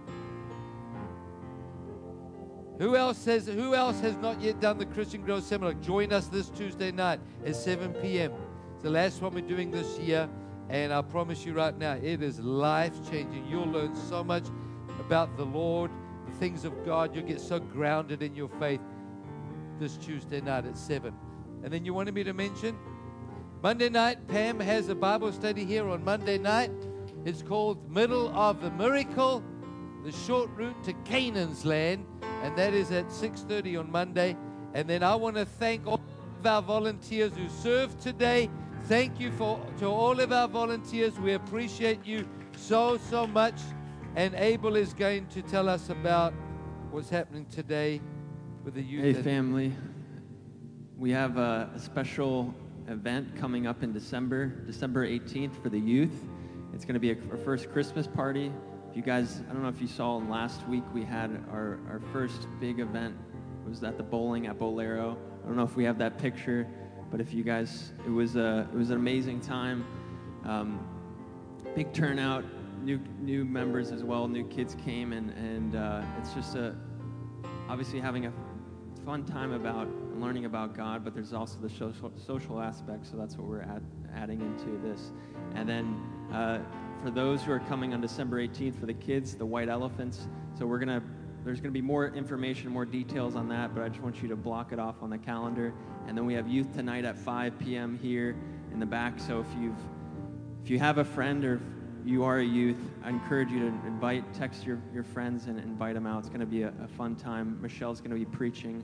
Who else has Who else has not yet done the Christian Growth Seminar? Join us this Tuesday night at seven p.m. It's the last one we're doing this year, and I promise you right now, it is life-changing. You'll learn so much about the Lord, the things of God. You'll get so grounded in your faith this Tuesday night at seven. And then you wanted me to mention, Monday night, Pam has a Bible study here on Monday night. It's called Middle of the Miracle, the short route to Canaan's land, and that is at six thirty on Monday. And then I want to thank all of our volunteers who served today. Thank you for to all of our volunteers. We appreciate you so, so much. And Abel is going to tell us about what's happening today with the youth. Hey, family. We have a, a special event coming up in December, December eighteenth for the youth. It's going to be a, our first Christmas party. If you guys, I don't know if you saw last week, we had our, our first big event. It was at the bowling at Bolero. I don't know if we have that picture, but if you guys, it was a, it was an amazing time. Um, big turnout, new new members as well, new kids came, and, and uh, it's just a, obviously having a fun time about learning about God, but there's also the social, social aspect, so that's what we're add, adding into this. And then uh, for those who are coming on December eighteenth for the kids, the White Elephants, so we're going to, there's going to be more information, more details on that, but I just want you to block it off on the calendar. And then we have youth tonight at five p.m. here in the back, so if you've, if you have a friend or if you are a youth, I encourage you to invite, text your, your friends and invite them out. It's going to be a, a fun time. Michelle's going to be preaching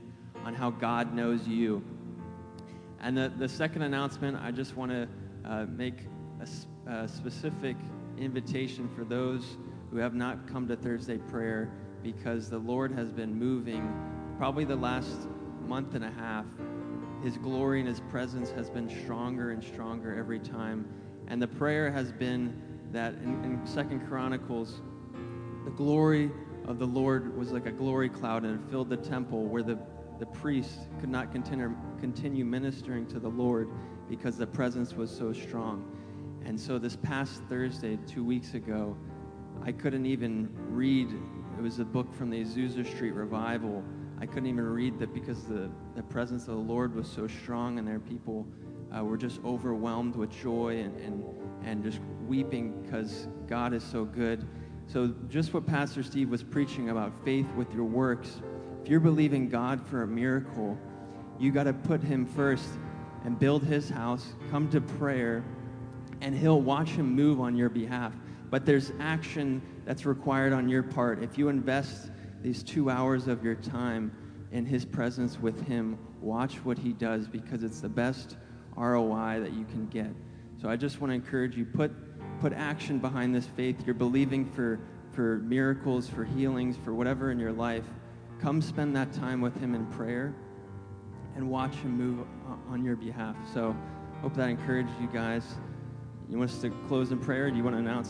on how God knows you. And the, the second announcement, I just want to uh, make a, s- a specific invitation for those who have not come to Thursday prayer, because the Lord has been moving probably the last month and a half. His glory and his presence has been stronger and stronger every time. And the prayer has been that in, in Second Chronicles, the glory of the Lord was like a glory cloud, and it filled the temple where the, the priest could not continue, continue ministering to the Lord because the presence was so strong. And so this past Thursday, two weeks ago, I couldn't even read. It was a book from the Azusa Street Revival. I couldn't even read that because the, the presence of the Lord was so strong, and their people uh, were just overwhelmed with joy and, and, and just weeping because God is so good. So just what Pastor Steve was preaching about, faith with your works. If you're believing God for a miracle, you got to put him first and build his house, come to prayer, and he'll watch him move on your behalf. But there's action that's required on your part. If you invest these two hours of your time in his presence with him, watch what he does, because it's the best R O I that you can get. So I just want to encourage you, put put action behind this faith. You're believing for, for miracles, for healings, for whatever in your life. Come spend that time with him in prayer and watch him move on your behalf. So hope that encouraged you guys. You want us to close in prayer, or do you want to announce?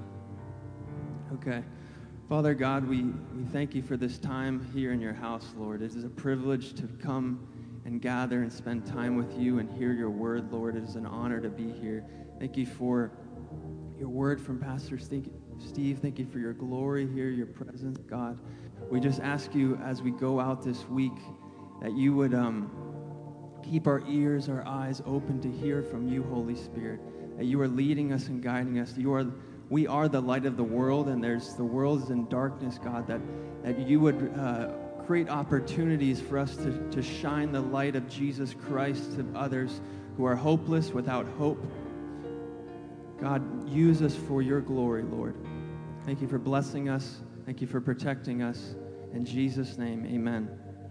Okay. Father God, we, we thank you for this time here in your house, Lord. It is a privilege to come and gather and spend time with you and hear your word, Lord. It is an honor to be here. Thank you for your word from Pastor Steve. Thank you for your glory here, your presence, God. We just ask you as we go out this week that you would um, keep our ears, our eyes open to hear from you, Holy Spirit, that you are leading us and guiding us. You are We are the light of the world, and there's the world is in darkness, God, that, that you would uh, create opportunities for us to, to shine the light of Jesus Christ to others who are hopeless, without hope. God, use us for your glory, Lord. Thank you for blessing us. Thank you for protecting us. In Jesus' name, amen.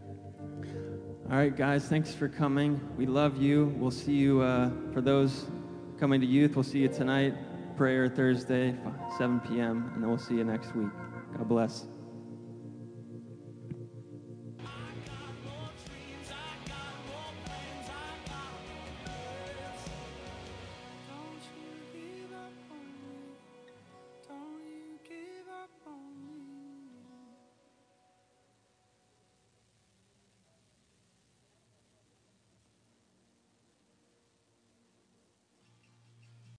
All right, guys, thanks for coming. We love you. We'll see you, uh, for those coming to youth, we'll see you tonight. Prayer Thursday, seven p.m., and then we'll see you next week. God bless.